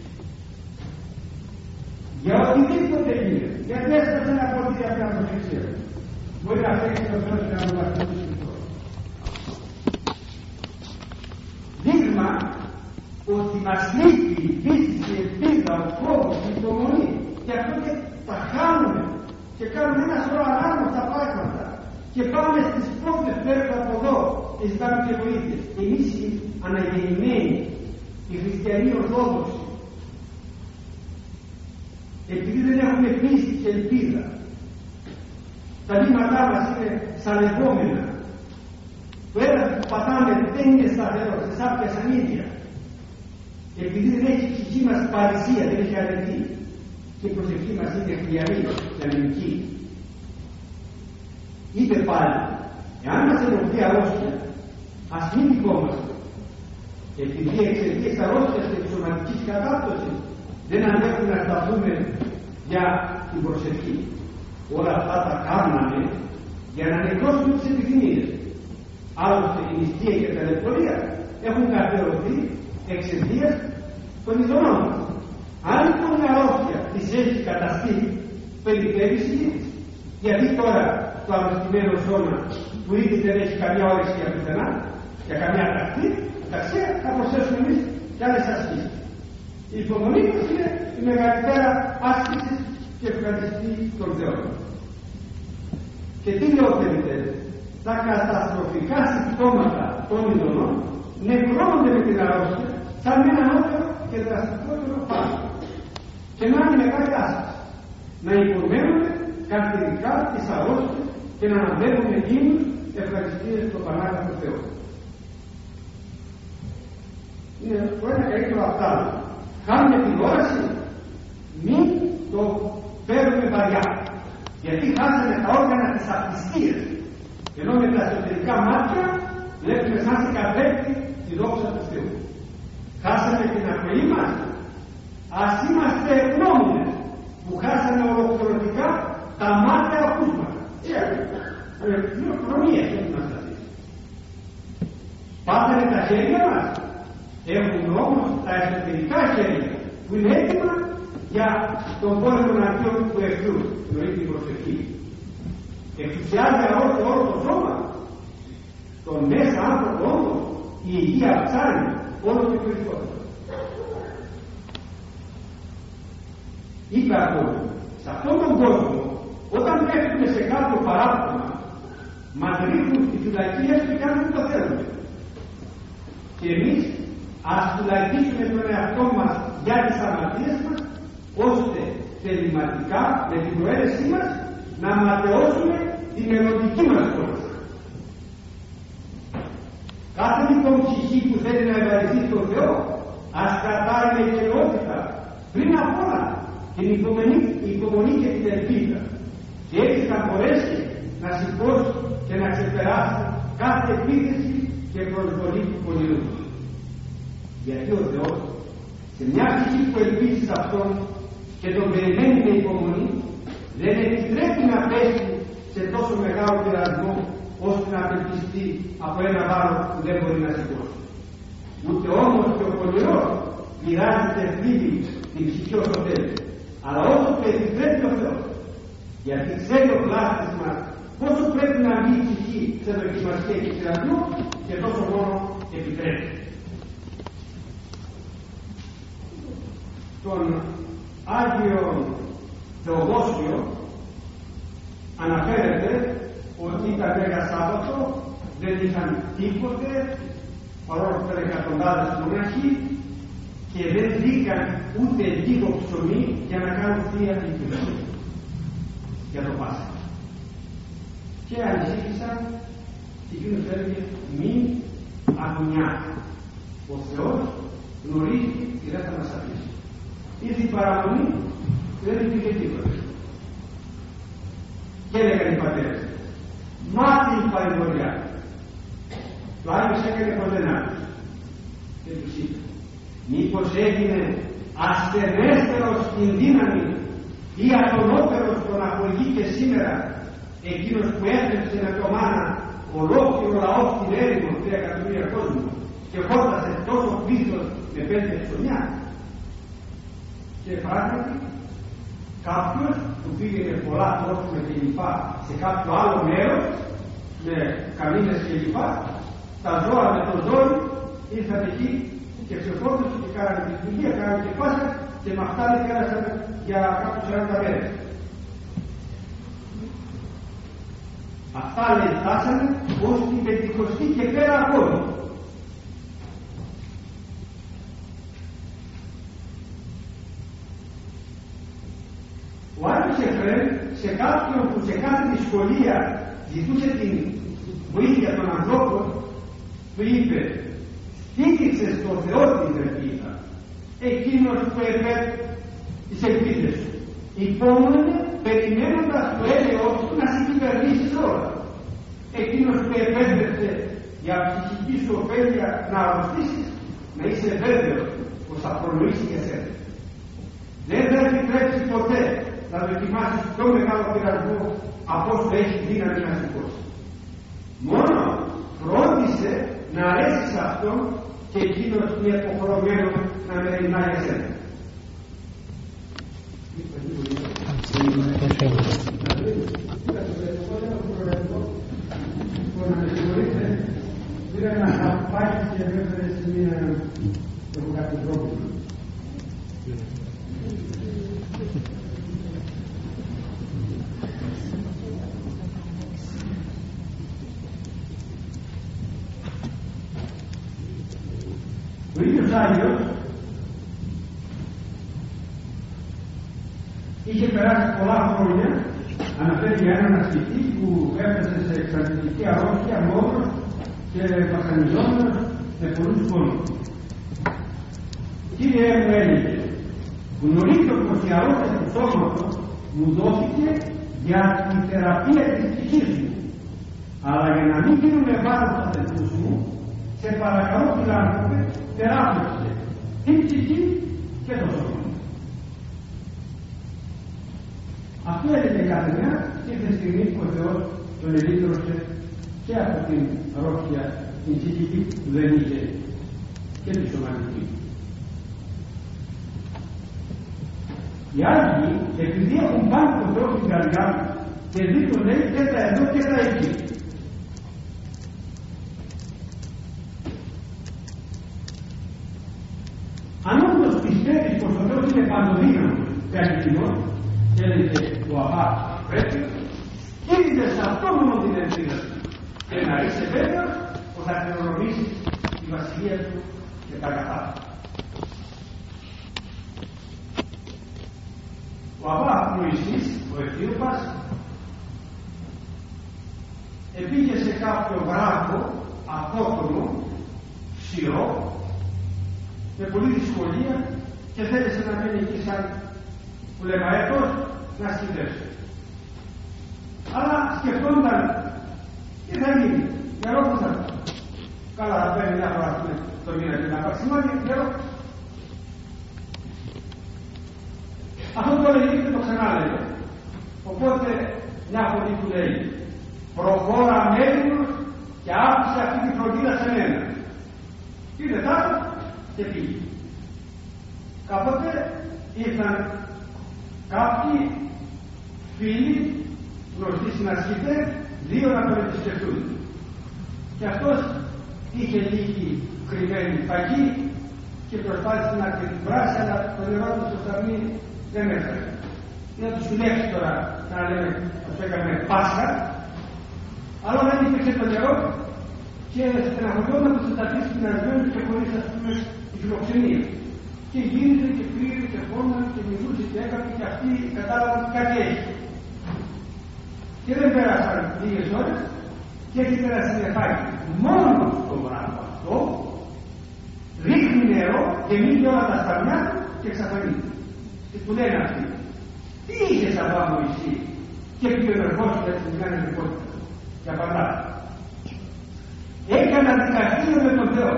Για οτιδήποτε είναι, γιατί έστασε ένα ποτήρι από την προσεξία. Μπορεί να φέξει το Θεός και να μου βαθμίσει τώρα. Δείγμα ότι μας λείπει η πίστη, η ελπίδα, ο φόβος, η υπομονή. Και αυτό και τα χάνουμε και κάνουμε ένα σωρό ανάγνωστα πράγματα. Και πάμε στις πρώτες πέρα από εδώ και ζητάμε και βοήθειες. Εμείς οι αναγεννημένοι, οι χριστιανοί Ορθόδοξοι, επειδή δεν έχουμε πίστη και ελπίδα, τα βήματά μας είναι σαν επόμενα. Το έδαφος που πατάμε δεν είναι σταθερό, σε σάπια σανίδια. Επειδή δεν έχει η ψυχή μας παρησία, δεν έχει αρετή. Και η προσευχή μας είναι χλιαρή και ανεμική. Είπε πάλι, εάν μας ενοχλεί αρρώστια, ας μην λυπόμαστε. Επειδή εξαιτίας αρρώστιας και της σωματικής κατάπτωσης δεν ανέχουν να σταθούμε για την προσευχή. Όλα αυτά τα κάναμε για να νεκρώσουμε τις επιθυμίες. Άλλωστε η νηστεία και τα ταλαιπωρία έχουν καθερωθεί εξαιτίας των ειδονών μας. Αν λοιπόν η αρρώστια της έχει καταστεί, περιπλέκει συζήτηση. Γιατί τώρα το αρρωστημένο σώμα που ήδη δεν έχει καμιά όρεξη για πουθενά, για καμιά ταξία, θα προσθέσουμε εμείς κι άλλες ασκήσεις. Η υπομονή μας είναι η μεγαλύτερα άσκηση και ευχαριστή των Θεών. Και τι λέω παιδιτές, τα καταστροφικά συμπτώματα των ειδονών νεκρώνονται με την αρρώστια σαν με ένα νότερο και δραστικότερο φάσμα. Και να είναι μεγάλη άσκηση. Να υπομένουμε καρτερικά τις αρρώστιες και να αναβαίνουμε εκείνους ευχαριστίες στον Πανάγαθο Θεό. Είναι το ένα καλύτερο από τα άλλα. Κάνουμε την όραση, μην το παίρνουμε βαριά. Γιατί χάσαμε τα όργανα της απιστίας. Ενώ με τα εσωτερικά μάτια βλέπουμε σαν στην καθρέφτη τη δόξα του Θεού. Χάσαμε την ακοή μας. Ας είμαστε ευγνώμονες που χάσαμε ολοκληρωτικά τα μάτια ακούσματα. Δύο χρονίες έχουν να σταθεί. Πάθανε τα χέρια μας. Έχουν όμως εσωτερικά χέρια που είναι έτοιμα για τον πόλεμο εναντίον του εχθρού, εννοεί την προσευχή. Εξουσιάζει όλο το σώμα, τον μέσα άνθρωπο όμως, η υγεία αυξάνει όλο και περισσότερο. Είπε ακόμα, σε αυτόν τον κόσμο, όταν πέφτουμε σε κάποιο παράπτωμα, μας ρίχνουν στη φυλακή έστω και αν δεν το θέλουμε. Και εμείς ας φυλακίσουμε τον εαυτό μας για τις αμαρτίες μας, ώστε θεληματικά με την προαίρεσή μας να ματαιώσουμε τη μελλοντική μας χώρα. Κάθε λοιπόν ψυχή που θέλει να ευαρεθεί τον Θεό, ας κρατάει με γενναιότητα πριν απ' όλα την υπομονή και την ελπίδα, και έτσι θα μπορέσει να σηκώσει και να ξεπεράσει κάθε επίθεση και προσβολή του πονηρού. Γιατί ο Θεός σε μια ψυχή που ελπίζει σε Αυτόν και τον περιμένει με υπομονή, δεν επιτρέπει να πέσει σε τόσο μεγάλο πειρασμό ώστε να απελπιστεί από ένα βάρος που δεν μπορεί να σηκώσει. Ούτε όμως και ο πονηρός πειράζει και θλίβει την ψυχή όσο θέλει, αλλά όσο το επιτρέπει ο Θεός, γιατί ξέρει ο πλάστης μας πόσο πρέπει να μπει η ψυχή σε δοκιμασία και πειρασμό, και τόσο μόνο επιτρέπει. Τον Άγιο Θεοδόσιο αναφέρεται ότι τα Μέγα Σάββατο δεν είχαν τίποτε, παρόλο που ήταν εκατοντάδες μοναχοί, και δεν βρήκαν ούτε λίγο ψωμί για να κάνουν θεία λειτουργία για το Πάσχα. Και ανησύχησαν, και εκείνος έλεγε, μην αγωνιάτε. Ο Θεός γνωρίζει και δεν θα μας αφήσει. Ήρθε η παραμονή και δεν υπήρχε τίποτα. Και έλεγαν οι πατέρες, μάτι η παρηγοριά. Το Άγιος έκανε πως δεν άκουσε. Και τους είπε, μήπως έγινε ασθενέστερος στην δύναμη ή ατονότερος τον αγωγή και σήμερα εκείνος που έφτιαξε με το μάνα ολόκληρο λαό στην έρημο 3 εκατομμύρια κόσμου και χόρτασε τόσο πλήθος με 5 ψωμιά. Και πράγματι κάποιος που πήγαινε πολλά τρόφιμα και λοιπά σε κάποιο άλλο μέρος με καμίνες και λοιπά, τα ζώα με το ζόρι ήρθαν εκεί και ξεφόρτωσαν και κάνανε τη λειτουργία, κάνανε και Πάσχα, και με αυτά δεν πέρασαν για κάποιους 40 μέρες. Αυτά λέει φτάσανε ως την Πεντηκοστή και πέρα ακόμη. Ο Άγιος Εφραίμ σε κάποιον που σε κάθε δυσκολία ζητούσε την βοήθεια των ανθρώπων, του είπε, στήριξε στον Θεό την ελπίδα, εκείνος που επέτει τις ελπίδες σου. Υπόμονε περιμένοντας το έλεος του να σε κυβερνήσει όλα. Εκείνος που επέτρεψε για ψυχική σου ωφέλεια να αρρωστήσεις, να είσαι βέβαιος πως θα προνοήσει για σένα. Δεν θα επιτρέψει ποτέ να δοκιμάσεις πιο μεγάλο πειρασμό από όσο έχει δύναμη να σηκώσει. Μόνο φρόντισε να αρέσει σε αυτόν και εκείνος που είναι υποχρεωμένο να μεριμνά για σένα. Πήρα ένα χαπάκι και έφερε σε μία έχω κάποιο πρόβλημα. Ο ίδιος Άγιος είχε περάσει πολλά χρόνια, αναφέρει για έναν ασκητή που έφτασε σε εξαντλητική αρρώστια, μόνος και βασανιζόμενος με πολλούς πόνους. Κύριε μου, έλεγε, γνωρίζω πως η αρρώστια του σώματος μου δόθηκε για τη θεραπεία της ψυχής μου, αλλά για να μην γίνουμε βάρος στους αδελφούς μου, σε παρακαλώ φιλάνθρωπε, θεράπευσε την ψυχή και το σώμα. Αυτό έλεγε κάθε μέρα και τη στιγμή που ο Θεός τον ελύτρωσε και από την αρρώστια την ψυχική που δεν είχε και τη σωματική. Οι άλλοι, επειδή έχουν κάνει τον Θεό στην καρδιά του και δει το λέει και τα εδώ και τα εκεί. Αν όντως πιστεύεις πως ο Θεός είναι παντοδύναμος και αληθινός, και έλεγε ο Αβά πρέπει, κοίταζε σε αυτό μόνο την ελπίδα σου και να είσαι βέβαιος πως θα κληρονομήσεις τη βασιλεία του και τα αγαθά του. Ο Αβά Μωυσής, ο Αιθίωπας, επήγε σε κάποιο βράχο απότομο, σιρό, με πολλή δυσκολία και θέλησε να μείνει εκεί σαν πουλεμαέτος να σκυδεύσει. Αλλά σκεφτόνταν τι θα γίνει, νερό που θα γίνει. Καλά θα παίρνει μια φορά το μήνα και να παξιμάνει, νερό. Αυτό το έλεγε και το ξανά λέει. Οπότε μια φωνή του λέει, προχώρα μέριμος και άφησε αυτή τη φροντίδα σε μένα. Πήρε τάπο και πήγε. Κάποτε ήρθαν κάποιοι φίλοι γνωστοί συνασκητές, δύο να τον επισκεφτούν. Και αυτός είχε λίγη κρυμμένη φαγή και προσπάθησε να την πράσει, αλλά το νερό του στο σταμί δεν έφερε. Για να τους φιλέξει τώρα, να λέμε, αυτό έκαμε Πάσχα, αλλά δεν υπήρξε το νερό και στεναχωριόταν να τους εντατήσει την αρδιόνη και χωρίς, ας πούμε, τη φιλοξενία. Και γίνεται και πήρε και φώνανε και μιλούσε και έκανε και αυτοί κατάλαβαν κάτι έχει. Και δεν πέρασαν λίγες ώρες και έρχεται ένα συννεφάκι. Μόνο στο βράδυ αυτό ρίχνει νερό και μείνει όλα τα σταμιά και εξαφανίζεται. Και του λένε αυτοί, τι είχες από Μωυσή και επιβεβαιώσου για την κάνει ρεπότητα. Και απαντά, έκανα δικαστήριο με τον Θεό.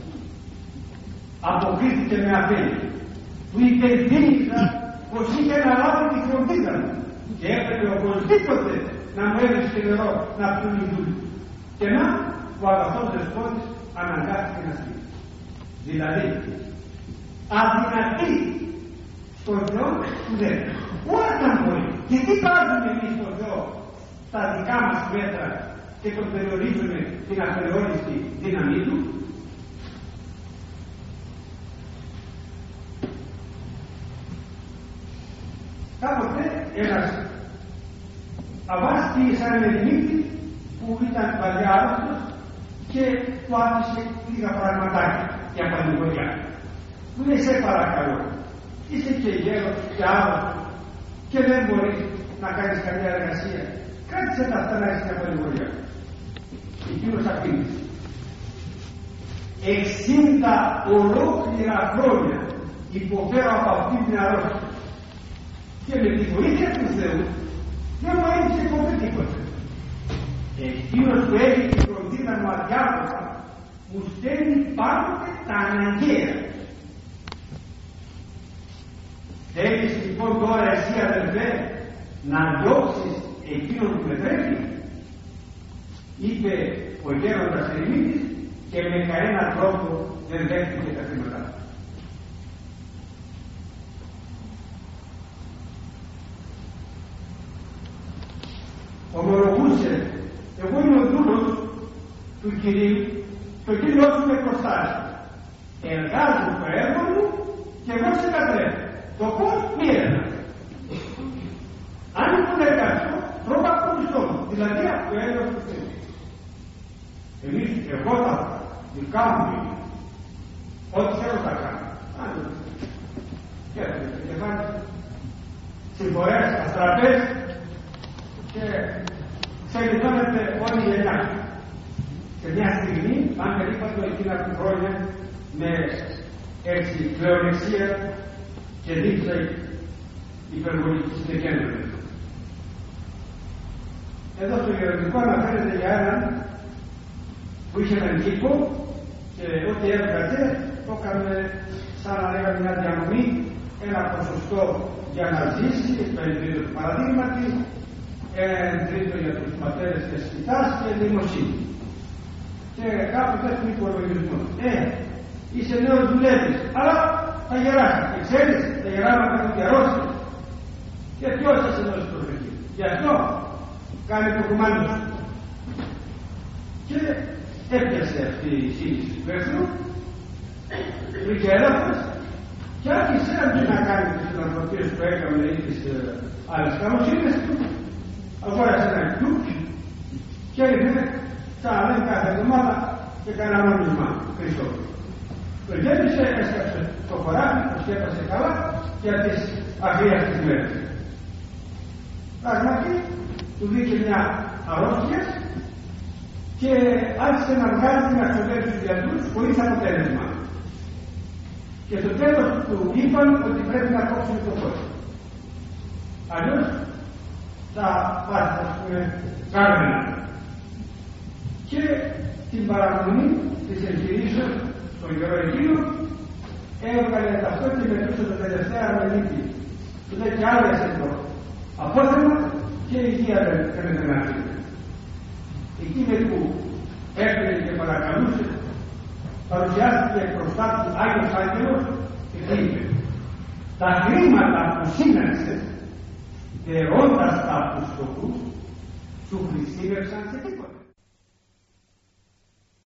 Αποκρίθηκε με αφέλη. Του υπενθύμησα πως είχε αναλάβει τη φροντίδα μου και έπρεπε οπωσδήποτε να μου έβρισκε νερό να πιούν οι δούλοι. Και να, ο αγαθός δεσπότης αναγκάστηκε να στείλει. Δηλαδή, αδυνατή στον Θεό του λέει, όταν μπορεί. Και τι βάζουμε εμείς στον Θεό στα δικά μας μέτρα και τον περιορίζουμε την απεριόριστη δύναμή του. Κάποτε ένας Αβάς πήγε σαν ερημίτη που ήταν παλιά άρρωστος και του άφησε λίγα πραγματάκια για πανηγοριά. Του λέει, σε παρακαλώ, είσαι και γέρος και άρρωστος και δεν μπορείς να κάνεις καμιά εργασία. Κράτησε τα αυτά να έχεις μια πανηγοριά. Εκείνος απήντησε. 60 ολόκληρα χρόνια υποφέρω από αυτή την αρρώστια. Και με τη βοήθεια του Θεού δεν μου έδειξε ποτέ τίποτε. Εκείνος που έχει τη φροντίδα μου αδιάκοπα μου στέλνει πάντοτε τα αναγκαία. Θέλεις λοιπόν τώρα εσύ αδελφέ να διώξεις εκείνον που με πρέπει, είπε ο γέροντας ερημίτης και με κανέναν τρόπο δεν δέχτηκε τα χρήματά του. Ομολογούσε, εγώ είμαι ο δούλος του Κυρίου και ο Κύριος μου με προστάζει. Εργάζω το έργο μου και εγώ σε κατρέφω. Το πώς μοίρανα. Αν ήμουν εργάζω, τρώγα από το μισθό μου. Δηλαδή από το έργο του Θεού. Εμείς, εγώ θα δικά μου είναι. Ό,τι θέλω θα κάνω. Και βάλει συμπορές, αστραπές και ξελιδώνεται όλη η γενιά. Σε μια στιγμή, αν περίπατο εκείνα του χρόνια με έτσι πλεονεξία και δείξα υπερβολική συνεκένωση. Εδώ στο γεροντικό αναφέρεται για έναν που είχε έναν κήπο και ό,τι έβγαζε το έκανε σαν να λέγαμε μια διανομή, ένα ποσοστό για να ζήσει, το τρίτο του παραδείγματι, ένα τρίτο για τους πατέρες και σκητάς και δημοσύνη. Και κάπου τέτοιο υπολογισμό. Είσαι νέος δουλεύεις, αλλά θα γεράσεις. Και ξέρεις, τα γεράματα έχουν γερώσει. Και ποιος θα σε δώσει προσοχή? Γι' αυτό κάνει το κουμάντο σου. Και έπιασε αυτή η σύγχυση του Πέτρου, βρήκε έδαφος και άρχισε αντί να κάνει τις φιλανθρωπίες που έκαμε ή τις άλλες καλοσύνες του, αγόρασε ένα κλουκ και έλεγε τα λέει κάθε εβδομάδα και κανένα νόμισμα χρυσό. Το γέμισε, έσκαψε το χωράφι, το σκέπασε καλά για τις αχρίαστες μέρες. Πράγματι, του βγήκε μια αρρώστια και άρχισε να βγάλει την αξιοπαίδευση στους γιατρούς χωρίς αποτέλεσμα. Και στο τέλος του είπαν ότι πρέπει να κόψουν το φως. Αλλιώς θα πάθει, ας πούμε, κάρμενα. Και την παραμονή της εγχειρήσεως στον καιρό εκείνο έβγαλε αυτό και μετρούσε το τελευταία μελίτη. Του λέει και άλλασε το απόθεμα και η υγεία δεν φαίνεται. Εκείνη που έπαιρνε και παρακαλούσε, παρουσιάστηκε μπροστά του Άγιος Άγγελος και είπε: τα χρήματα που σύναξες, δερώντας τα από τους φτωχούς, σου χρησιμεύσαν σε